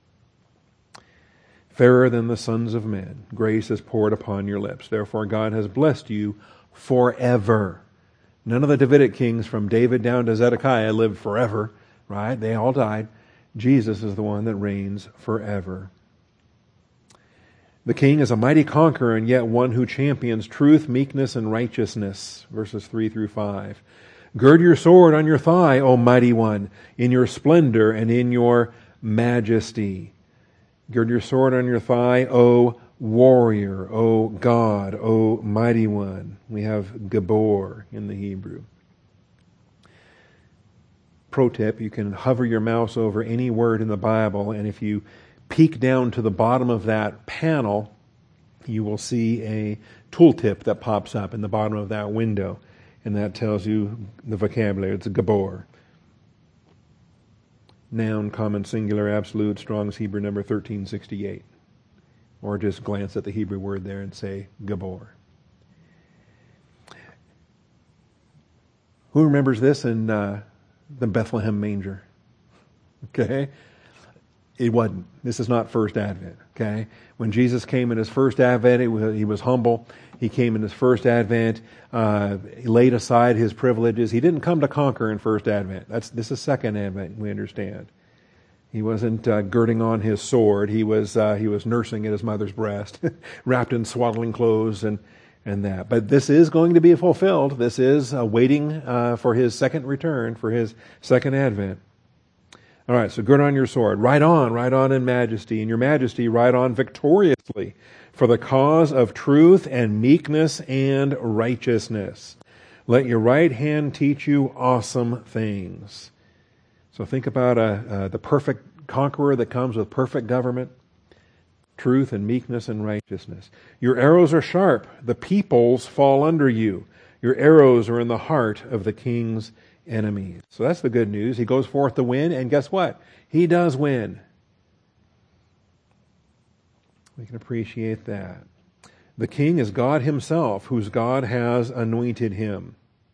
Fairer than the sons of men, grace is poured upon your lips. Therefore God has blessed you forever. None of the Davidic kings from David down to Zedekiah lived forever, right? They all died. Jesus is the one that reigns forever. The king is a mighty conqueror and yet one who champions truth, meekness, and righteousness. Verses 3 through 5. Gird your sword on your thigh, O mighty one, in your splendor and in your majesty. Gird your sword on your thigh, O warrior, O God, O mighty one. We have Gabor in the Hebrew. Pro tip, you can hover your mouse over any word in the Bible, and if you peek down to the bottom of that panel, you will see a tooltip that pops up in the bottom of that window, and that tells you the vocabulary. It's Gabor. Noun, common, singular, absolute, Strong's Hebrew number 1368. Or just glance at the Hebrew word there and say Gabor. Who remembers this in the Bethlehem manger? Okay? It wasn't. This is not first advent. Okay? When Jesus came in his first advent, he was humble. He came in his first advent. He laid aside his privileges. He didn't come to conquer in first advent. This is second advent, we understand. He wasn't girding on his sword. He was nursing at his mother's breast, wrapped in swaddling clothes and that. But this is going to be fulfilled. This is waiting for his second return, for his second advent. All right, so gird on your sword. Ride on in majesty. In your majesty, ride on victoriously for the cause of truth and meekness and righteousness. Let your right hand teach you awesome things. So think about the perfect conqueror that comes with perfect government, truth and meekness and righteousness. Your arrows are sharp. The peoples fall under you. Your arrows are in the heart of the king's enemies. So that's the good news. He goes forth to win, and guess what? He does win. We can appreciate that. The king is God himself, whose God has anointed him.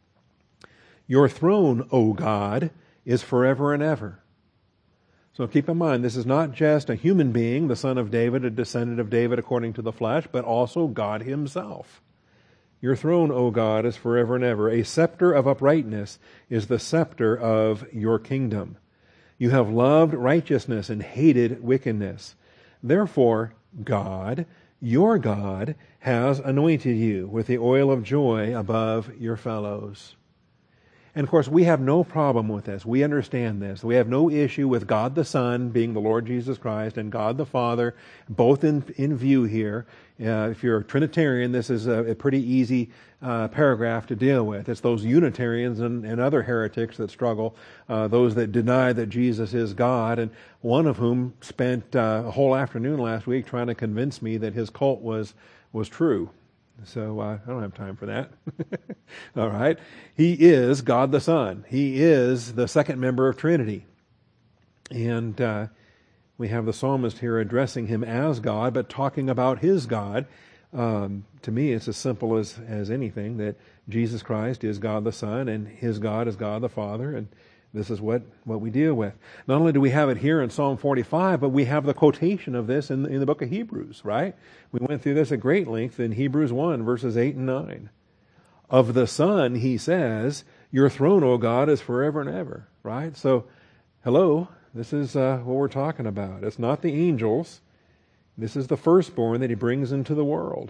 Your throne, O God, is forever and ever. So keep in mind, this is not just a human being, the son of David, a descendant of David according to the flesh, but also God himself. Your throne, O God, is forever and ever. A scepter of uprightness is the scepter of your kingdom. You have loved righteousness and hated wickedness. Therefore, God, your God, has anointed you with the oil of joy above your fellows. And of course, we have no problem with this. We understand this. We have no issue with God the Son being the Lord Jesus Christ and God the Father, both in view here. If you're a Trinitarian, this is a pretty easy paragraph to deal with. It's those Unitarians and other heretics that struggle, those that deny that Jesus is God, and one of whom spent a whole afternoon last week trying to convince me that his cult was true. So I don't have time for that. All right. He is God the Son. He is the second member of Trinity. And we have the psalmist here addressing him as God, but talking about his God. To me, it's as simple as anything, that Jesus Christ is God the Son and his God is God the Father, and this is what we deal with. Not only do we have it here in Psalm 45, but we have the quotation of this in the book of Hebrews, right? We went through this at great length in Hebrews 1, verses 8 and 9. Of the Son, he says, your throne, O God, is forever and ever, right? So, hello, this is what we're talking about. It's not the angels. This is the firstborn that he brings into the world.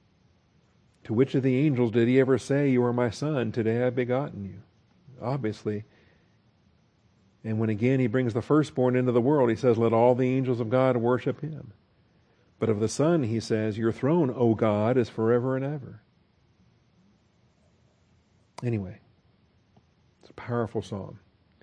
To which of the angels did he ever say, you are my son, today I've begotten you? Obviously. And when again he brings the firstborn into the world, he says, let all the angels of God worship him. But of the Son, he says, your throne, O God, is forever and ever. Anyway, it's a powerful psalm.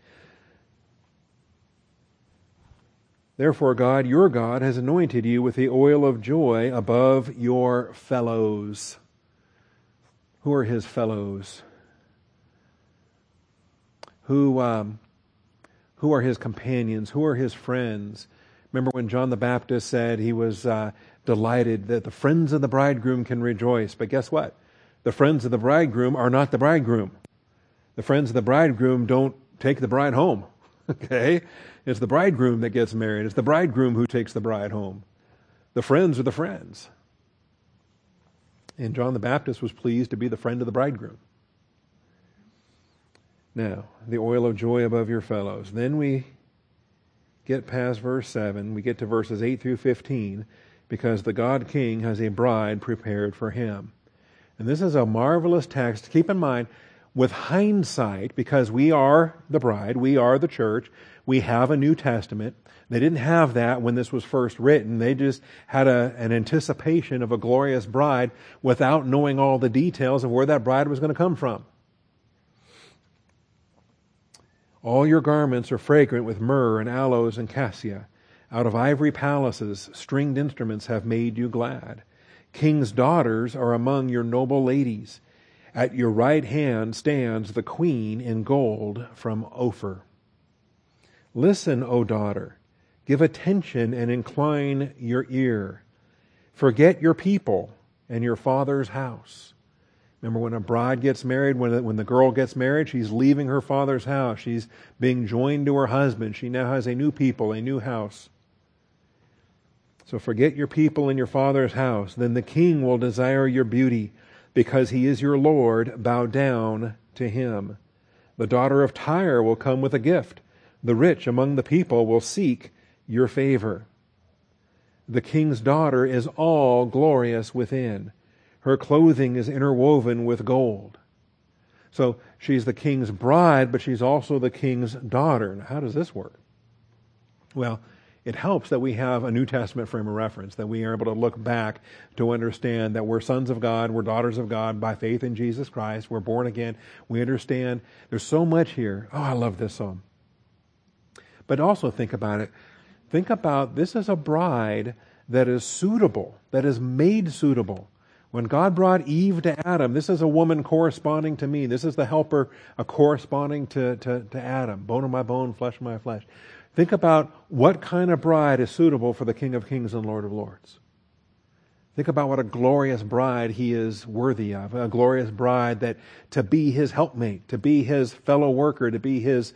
Therefore, God, your God, has anointed you with the oil of joy above your fellows. Who are his fellows? Who Who are his companions? Who are his friends? Remember when John the Baptist said he was delighted that the friends of the bridegroom can rejoice. But guess what? The friends of the bridegroom are not the bridegroom. The friends of the bridegroom don't take the bride home. Okay? It's the bridegroom that gets married. It's the bridegroom who takes the bride home. The friends are the friends. And John the Baptist was pleased to be the friend of the bridegroom. Now, the oil of joy above your fellows. Then we get past verse 7. We get to verses 8 through 15 because the God King has a bride prepared for him. And this is a marvelous text. Keep in mind, with hindsight, because we are the bride, we are the church, we have a New Testament. They didn't have that when this was first written. They just had an anticipation of a glorious bride without knowing all the details of where that bride was going to come from. All your garments are fragrant with myrrh and aloes and cassia. Out of ivory palaces, stringed instruments have made you glad. King's daughters are among your noble ladies. At your right hand stands the queen in gold from Ophir. Listen, O daughter, give attention and incline your ear. Forget your people and your father's house. Remember when a bride gets married, when the girl gets married, she's leaving her father's house. She's being joined to her husband. She now has a new people, a new house. So forget your people and your father's house. Then the king will desire your beauty. Because he is your Lord, bow down to him. The daughter of Tyre will come with a gift. The rich among the people will seek your favor. The king's daughter is all glorious within. Her clothing is interwoven with gold. So she's the king's bride, but she's also the king's daughter. Now, how does this work? Well, it helps that we have a New Testament frame of reference, that we are able to look back to understand that we're sons of God, we're daughters of God by faith in Jesus Christ, we're born again. We understand there's so much here. Oh, I love this psalm. But also think about it. Think about this is a bride that is suitable, that is made suitable. When God brought Eve to Adam, this is a woman corresponding to me. This is the helper corresponding to Adam, bone of my bone, flesh of my flesh. Think about what kind of bride is suitable for the King of Kings and Lord of Lords. Think about what a glorious bride he is worthy of, a glorious bride that to be his helpmate, to be his fellow worker, to be his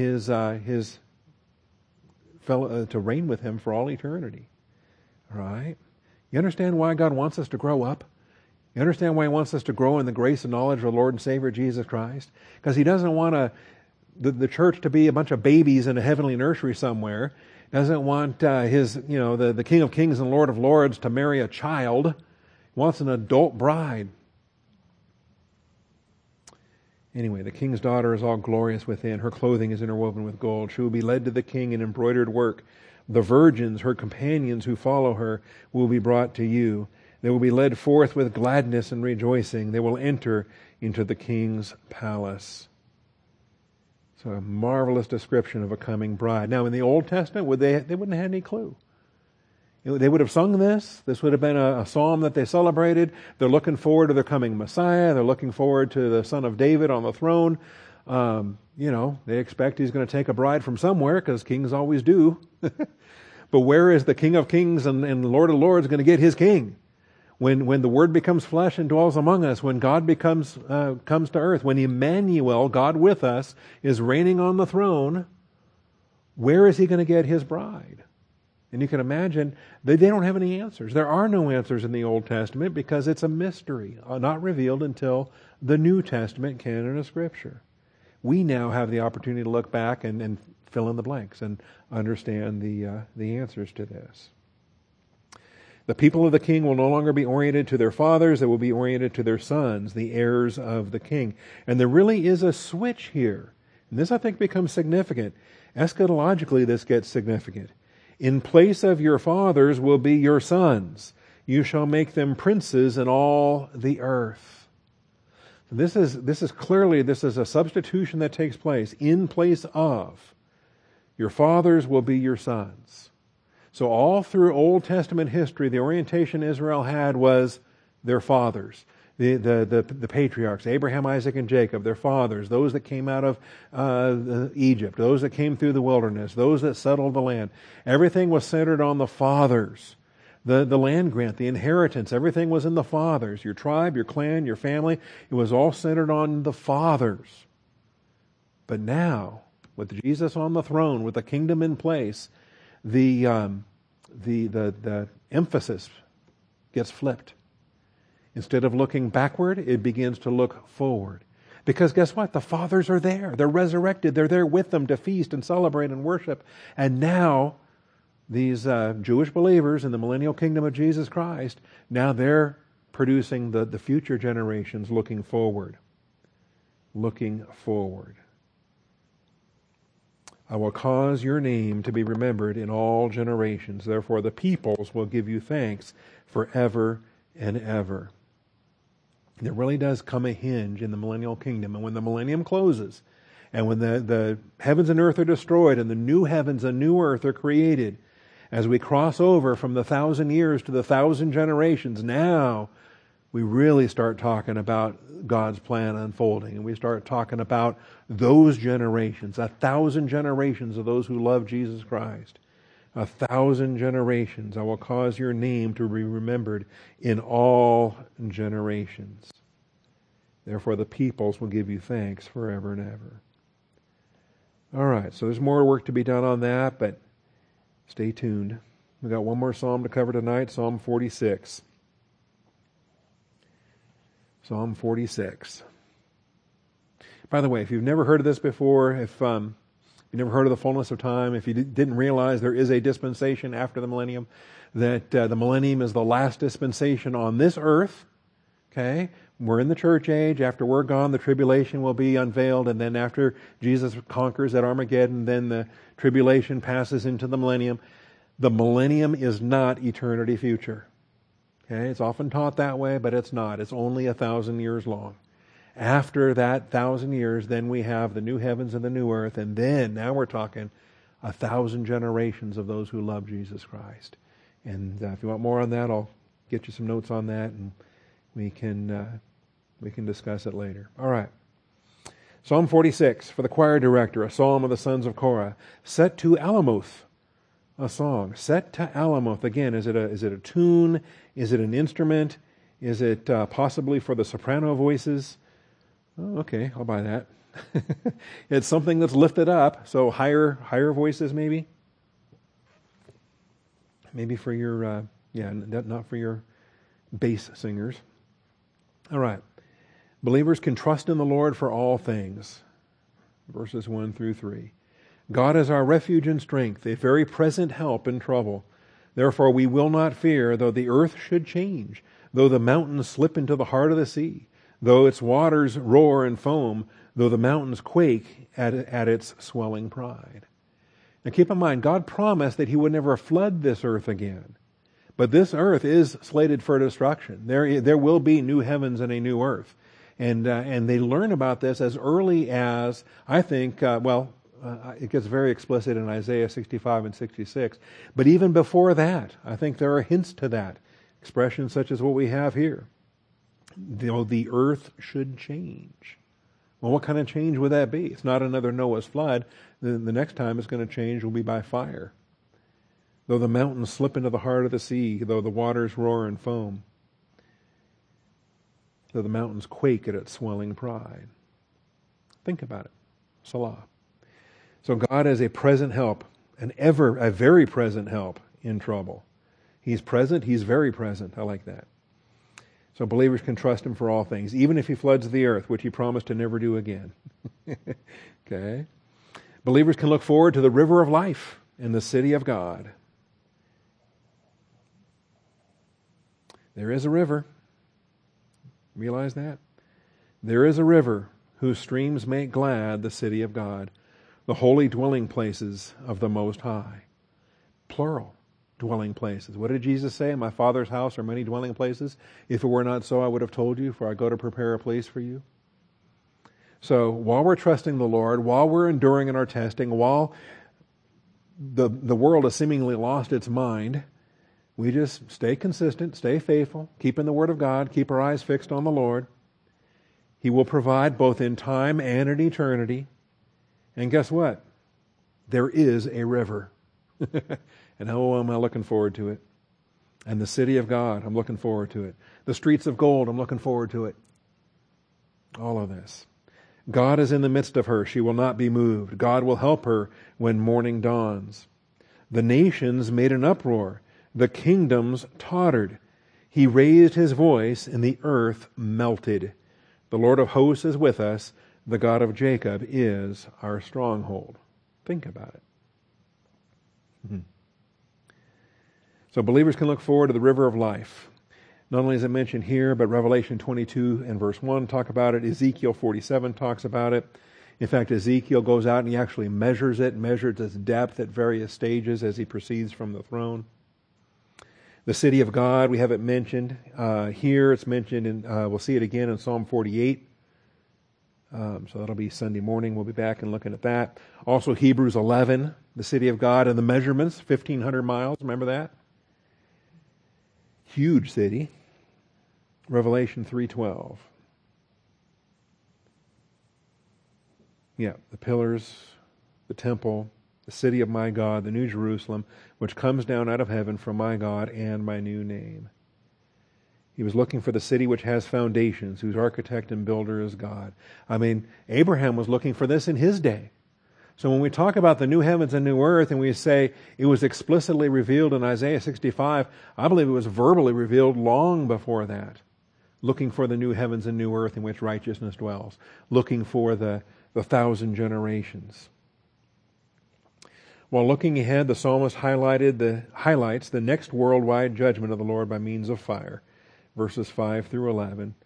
fellow, to reign with him for all eternity. All right? You understand why God wants us to grow up? You understand why he wants us to grow in the grace and knowledge of the Lord and Savior Jesus Christ? Because he doesn't want the church to be a bunch of babies in a heavenly nursery somewhere. Doesn't want the King of Kings and Lord of Lords to marry a child. He wants an adult bride. Anyway, the king's daughter is all glorious within. Her clothing is interwoven with gold. She will be led to the king in embroidered work. The virgins, her companions who follow her, will be brought to you. They will be led forth with gladness and rejoicing. They will enter into the king's palace. So a marvelous description of a coming bride. Now in the Old Testament, they wouldn't have had any clue. They would have sung this. This would have been a psalm that they celebrated. They're looking forward to their coming Messiah. They're looking forward to the Son of David on the throne. They expect he's going to take a bride from somewhere because kings always do. But where is the King of Kings and the Lord of Lords going to get his king? When the Word becomes flesh and dwells among us, when God comes to earth, when Emmanuel, God with us, is reigning on the throne, where is he going to get his bride? And you can imagine they don't have any answers. There are no answers in the Old Testament because it's a mystery, not revealed until the New Testament canon of Scripture. We now have the opportunity to look back and fill in the blanks and understand the answers to this. The people of the king will no longer be oriented to their fathers. They will be oriented to their sons, the heirs of the king. And there really is a switch here. And this, I think, becomes significant. Eschatologically, this gets significant. In place of your fathers will be your sons. You shall make them princes in all the earth. This is a substitution that takes place. In place of your fathers will be your sons. So all through Old Testament history, the orientation Israel had was their fathers. the patriarchs, Abraham, Isaac, and Jacob, their fathers, those that came out of Egypt, those that came through the wilderness, those that settled the land. Everything was centered on the fathers. The land grant, the inheritance, everything was in the fathers. Your tribe, your clan, your family, it was all centered on the fathers. But now, with Jesus on the throne, with the kingdom in place, the emphasis gets flipped. Instead of looking backward, it begins to look forward. Because guess what? The fathers are there. They're resurrected. They're there with them to feast and celebrate and worship. And now, these Jewish believers in the millennial kingdom of Jesus Christ, now they're producing the future generations looking forward. Looking forward. I will cause your name to be remembered in all generations. Therefore the peoples will give you thanks forever and ever. There really does come a hinge in the millennial kingdom. And when the millennium closes, and when the heavens and earth are destroyed, and the new heavens and new earth are created, as we cross over from the 1,000 years to the 1,000 generations, now we really start talking about God's plan unfolding. And we start talking about those generations, 1,000 generations of those who love Jesus Christ. 1,000 generations. I will cause your name to be remembered in all generations. Therefore the peoples will give you thanks forever and ever. All right, so there's more work to be done on that, but stay tuned. We've got one more psalm to cover tonight, Psalm 46. Psalm 46. By the way, if you've never heard of this before, if you never heard of the fullness of time, if you didn't realize there is a dispensation after the millennium, that the millennium is the last dispensation on this earth, okay? We're in the church age. After we're gone, the tribulation will be unveiled, and then after Jesus conquers at Armageddon, then the tribulation passes into the millennium. The millennium is not eternity future. Okay? It's often taught that way, but it's not. It's only 1,000 years long. After that 1,000 years, then we have the new heavens and the new earth, and then, now we're talking 1,000 generations of those who love Jesus Christ. And if you want more on that, I'll get you some notes on that, and we can discuss it later. All right. Psalm 46, for the choir director, a psalm of the sons of Korah. Set to Alamoth, a song. Set to Alamoth. Again, is it a tune? Is it an instrument? Is it possibly for the soprano voices? Oh, okay, I'll buy that. It's something that's lifted up, so higher voices maybe. Maybe for your, not for your bass singers. All right. Believers can trust in the Lord for all things. Verses 1 through 3. God is our refuge and strength, a very present help in trouble. Therefore we will not fear, though the earth should change, though the mountains slip into the heart of the sea, though its waters roar and foam, though the mountains quake at its swelling pride. Now keep in mind, God promised that He would never flood this earth again. But this earth is slated for destruction. There will be new heavens and a new earth. And they learn about this as early as, I think, it gets very explicit in Isaiah 65 and 66. But even before that, I think there are hints to that. Expressions such as what we have here. The earth should change. Well, what kind of change would that be? It's not another Noah's flood. The next time it's going to change will be by fire. Though the mountains slip into the heart of the sea, though the waters roar and foam, though the mountains quake at its swelling pride. Think about it. Salah. So God is a present help, a very present help in trouble. He's present, He's very present. I like that. So believers can trust Him for all things, even if He floods the earth, which He promised to never do again. Okay? Believers can look forward to the river of life in the city of God. There is a river. Realize that? There is a river whose streams make glad the city of God, the holy dwelling places of the Most High. Plural dwelling places. What did Jesus say? In my Father's house are many dwelling places. If it were not so, I would have told you, for I go to prepare a place for you. So while we're trusting the Lord, while we're enduring in our testing, while the world has seemingly lost its mind, We just stay consistent, stay faithful, keep in the Word of God, keep our eyes fixed on the Lord. He will provide both in time and in eternity. And guess what? There is a river. And oh, am I looking forward to it. And the city of God, I'm looking forward to it. The streets of gold, I'm looking forward to it. All of this. God is in the midst of her. She will not be moved. God will help her when morning dawns. The nations made an uproar. The kingdoms tottered. He raised his voice, and the earth melted. The Lord of hosts is with us. The God of Jacob is our stronghold. Think about it. So believers can look forward to the river of life. Not only is it mentioned here, but Revelation 22 and verse 1 talk about it. Ezekiel 47 talks about it. In fact, Ezekiel goes out and he actually measures its depth at various stages as he proceeds from the throne. The city of God, we have it mentioned here. It's mentioned in, we'll see it again in Psalm 48. So that'll be Sunday morning. We'll be back and looking at that. Also Hebrews 11, the city of God and the measurements, 1,500 miles. Remember that? Huge city. Revelation 3:12. Yeah, the pillars, the temple, the city of my God, the New Jerusalem, which comes down out of heaven from my God and my new name. He was looking for the city which has foundations, whose architect and builder is God. I mean, Abraham was looking for this in his day. So when we talk about the new heavens and new earth and we say it was explicitly revealed in Isaiah 65, I believe it was verbally revealed long before that. Looking for the new heavens and new earth in which righteousness dwells. Looking for the 1,000 generations. While looking ahead, the psalmist highlights the next worldwide judgment of the Lord by means of fire. Verses 5 through 11.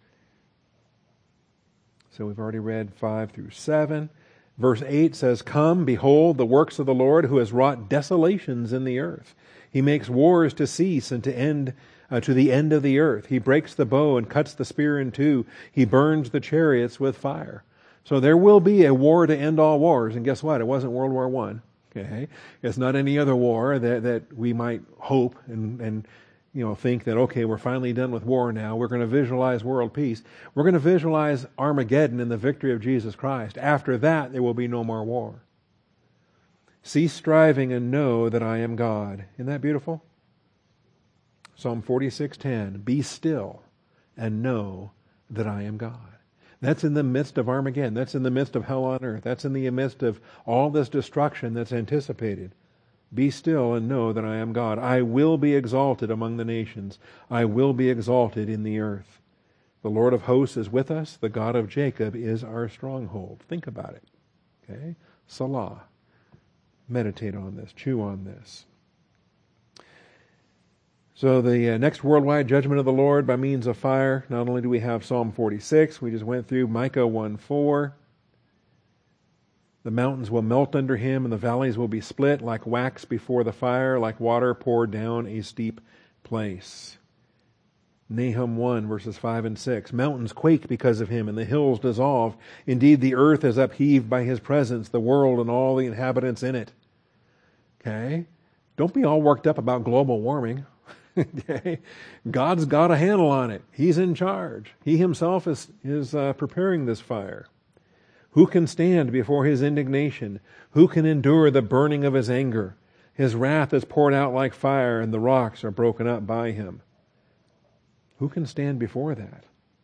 So we've already read 5 through 7. Verse 8 says, Come, behold the works of the Lord, who has wrought desolations in the earth. He makes wars to cease and to the end of the earth. He breaks the bow and cuts the spear in two. He burns the chariots with fire. So there will be a war to end all wars. And guess what? It wasn't World War I. Okay? It's not any other war that we might hope and think that, okay, we're finally done with war now. We're going to visualize world peace. We're going to visualize Armageddon and the victory of Jesus Christ. After that, there will be no more war. Cease striving and know that I am God. Isn't that beautiful? Psalm 46:10. Be still and know that I am God. That's in the midst of Armageddon. That's in the midst of hell on earth. That's in the midst of all this destruction that's anticipated. Be still and know that I am God. I will be exalted among the nations. I will be exalted in the earth. The Lord of hosts is with us. The God of Jacob is our stronghold. Think about it. Okay? Salah. Meditate on this. Chew on this. So the next worldwide judgment of the Lord by means of fire. Not only do we have Psalm 46, we just went through Micah 1:4. The mountains will melt under him, and the valleys will be split like wax before the fire, like water poured down a steep place. Nahum 1, verses 5 and 6. Mountains quake because of him, and the hills dissolve. Indeed, the earth is upheaved by his presence, the world and all the inhabitants in it. Okay? Don't be all worked up about global warming. Okay? God's got a handle on it. He's in charge. He himself is preparing this fire. Who can stand before his indignation? Who can endure the burning of his anger? His wrath is poured out like fire, and the rocks are broken up by him. Who can stand before that?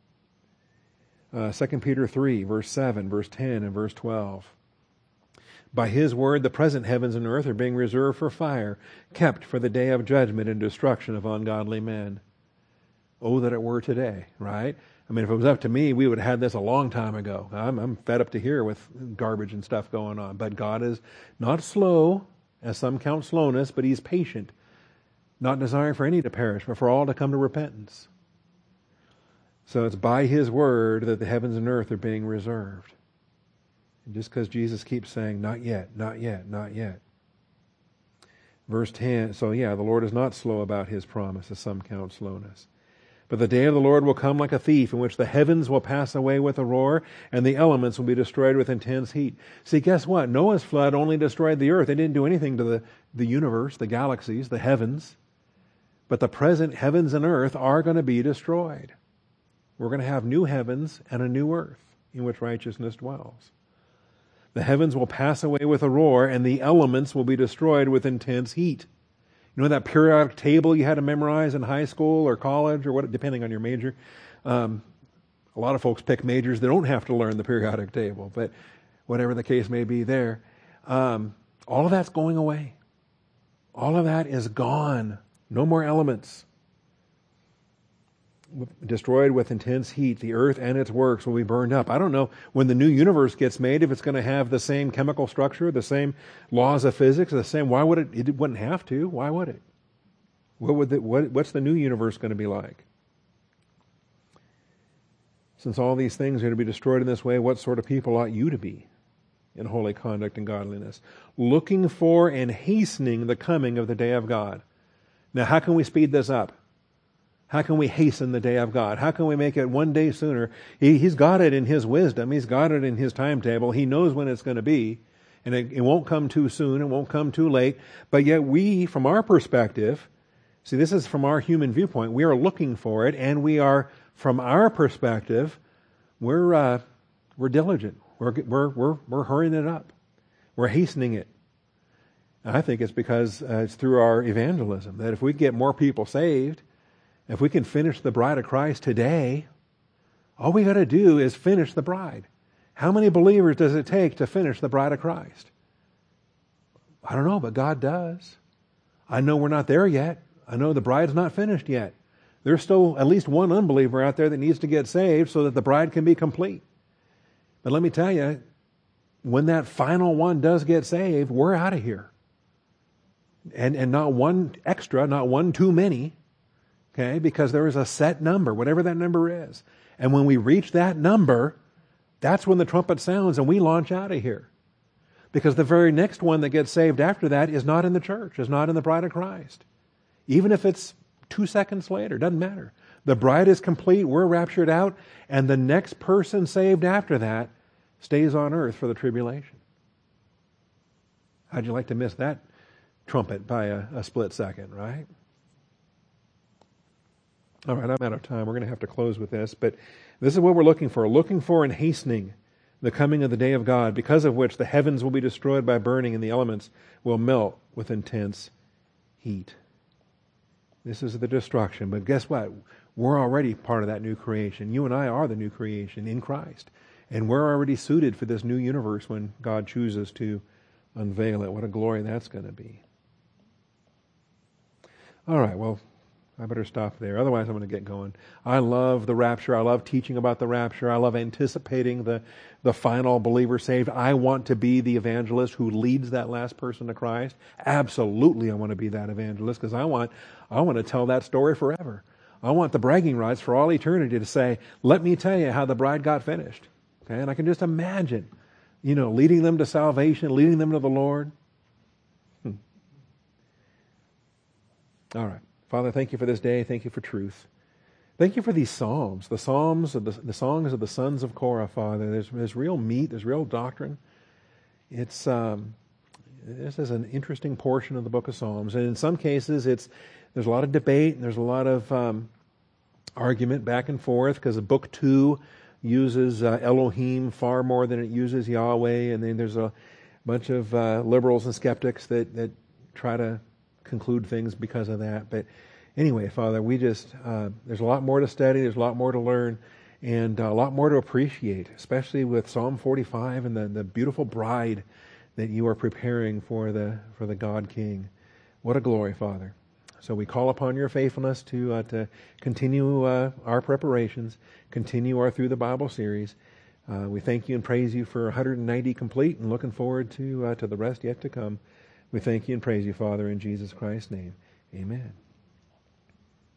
2 Peter 3, verse 7, verse 10, and verse 12. By his word, the present heavens and earth are being reserved for fire, kept for the day of judgment and destruction of ungodly men. Oh, that it were today, right? I mean, if it was up to me, we would have had this a long time ago. I'm fed up to here with garbage and stuff going on. But God is not slow, as some count slowness, but he's patient, not desiring for any to perish, but for all to come to repentance. So it's by his word that the heavens and earth are being reserved. And just because Jesus keeps saying, not yet, not yet, not yet. Verse 10, so the Lord is not slow about his promise, as some count slowness. But the day of the Lord will come like a thief, in which the heavens will pass away with a roar, and the elements will be destroyed with intense heat. See, guess what? Noah's flood only destroyed the earth. It didn't do anything to the universe, the galaxies, the heavens. But the present heavens and earth are going to be destroyed. We're going to have new heavens and a new earth in which righteousness dwells. The heavens will pass away with a roar, and the elements will be destroyed with intense heat. You know that periodic table you had to memorize in high school or college or what, depending on your major? A lot of folks pick majors that don't have to learn the periodic table, but whatever the case may be there, all of that's going away. All of that is gone. No more elements. Destroyed with intense heat, the earth and its works will be burned up. I don't know when the new universe gets made if it's going to have the same chemical structure, the same laws of physics, the same. Why would it? It wouldn't have to. Why would it? What's the new universe going to be like? Since all these things are to be destroyed in this way, what sort of people ought you to be in holy conduct and godliness, looking for and hastening the coming of the day of God? Now, how can we speed this up? How can we hasten the day of God? How can we make it one day sooner? He's got it in His wisdom. He's got it in His timetable. He knows when it's going to be. And it won't come too soon. It won't come too late. But yet we, from our perspective, see, this is from our human viewpoint. We are looking for it. And we are, from our perspective, we're diligent. We're hurrying it up. We're hastening it. And I think it's because it's through our evangelism that if we get more people saved, if we can finish the bride of Christ today, all we got to do is finish the bride. How many believers does it take to finish the bride of Christ? I don't know, but God does. I know we're not there yet. I know the bride's not finished yet. There's still at least one unbeliever out there that needs to get saved so that the bride can be complete. But let me tell you, when that final one does get saved, we're out of here. And not one extra, not one too many. Okay, because there is a set number, whatever that number is. And when we reach that number, that's when the trumpet sounds and we launch out of here. Because the very next one that gets saved after that is not in the church, is not in the bride of Christ. Even if it's 2 seconds later, doesn't matter. The bride is complete, we're raptured out, and the next person saved after that stays on earth for the tribulation. How'd you like to miss that trumpet by a split second, right? All right, I'm out of time. We're going to have to close with this, but this is what we're looking for and hastening the coming of the day of God, because of which the heavens will be destroyed by burning and the elements will melt with intense heat. This is the destruction, but guess what? We're already part of that new creation. You and I are the new creation in Christ, and we're already suited for this new universe when God chooses to unveil it. What a glory that's going to be. All right, well, I better stop there. Otherwise, I'm going to get going. I love the rapture. I love teaching about the rapture. I love anticipating the final believer saved. I want to be the evangelist who leads that last person to Christ. Absolutely, I want to be that evangelist because I want to tell that story forever. I want the bragging rights for all eternity to say, let me tell you how the bride got finished. Okay, and I can just imagine, leading them to salvation, leading them to the Lord. All right. Father, thank you for this day. Thank you for truth. Thank you for these psalms, the songs of the songs of the sons of Korah, Father. There's real meat. There's real doctrine. This is an interesting portion of the book of Psalms, and in some cases, there's a lot of debate and there's a lot of argument back and forth because book 2 uses Elohim far more than it uses Yahweh, and then there's a bunch of liberals and skeptics that try to conclude things because of that. But anyway, Father, there's a lot more to study, there's a lot more to learn, and a lot more to appreciate, especially with Psalm 45 and the beautiful bride that you are preparing for the God King. What a glory, Father. So we call upon your faithfulness to continue our preparations, continue our Through the Bible series. We thank you and praise you for 190 complete and looking forward to the rest yet to come. We thank you and praise you, Father, in Jesus Christ's name. Amen.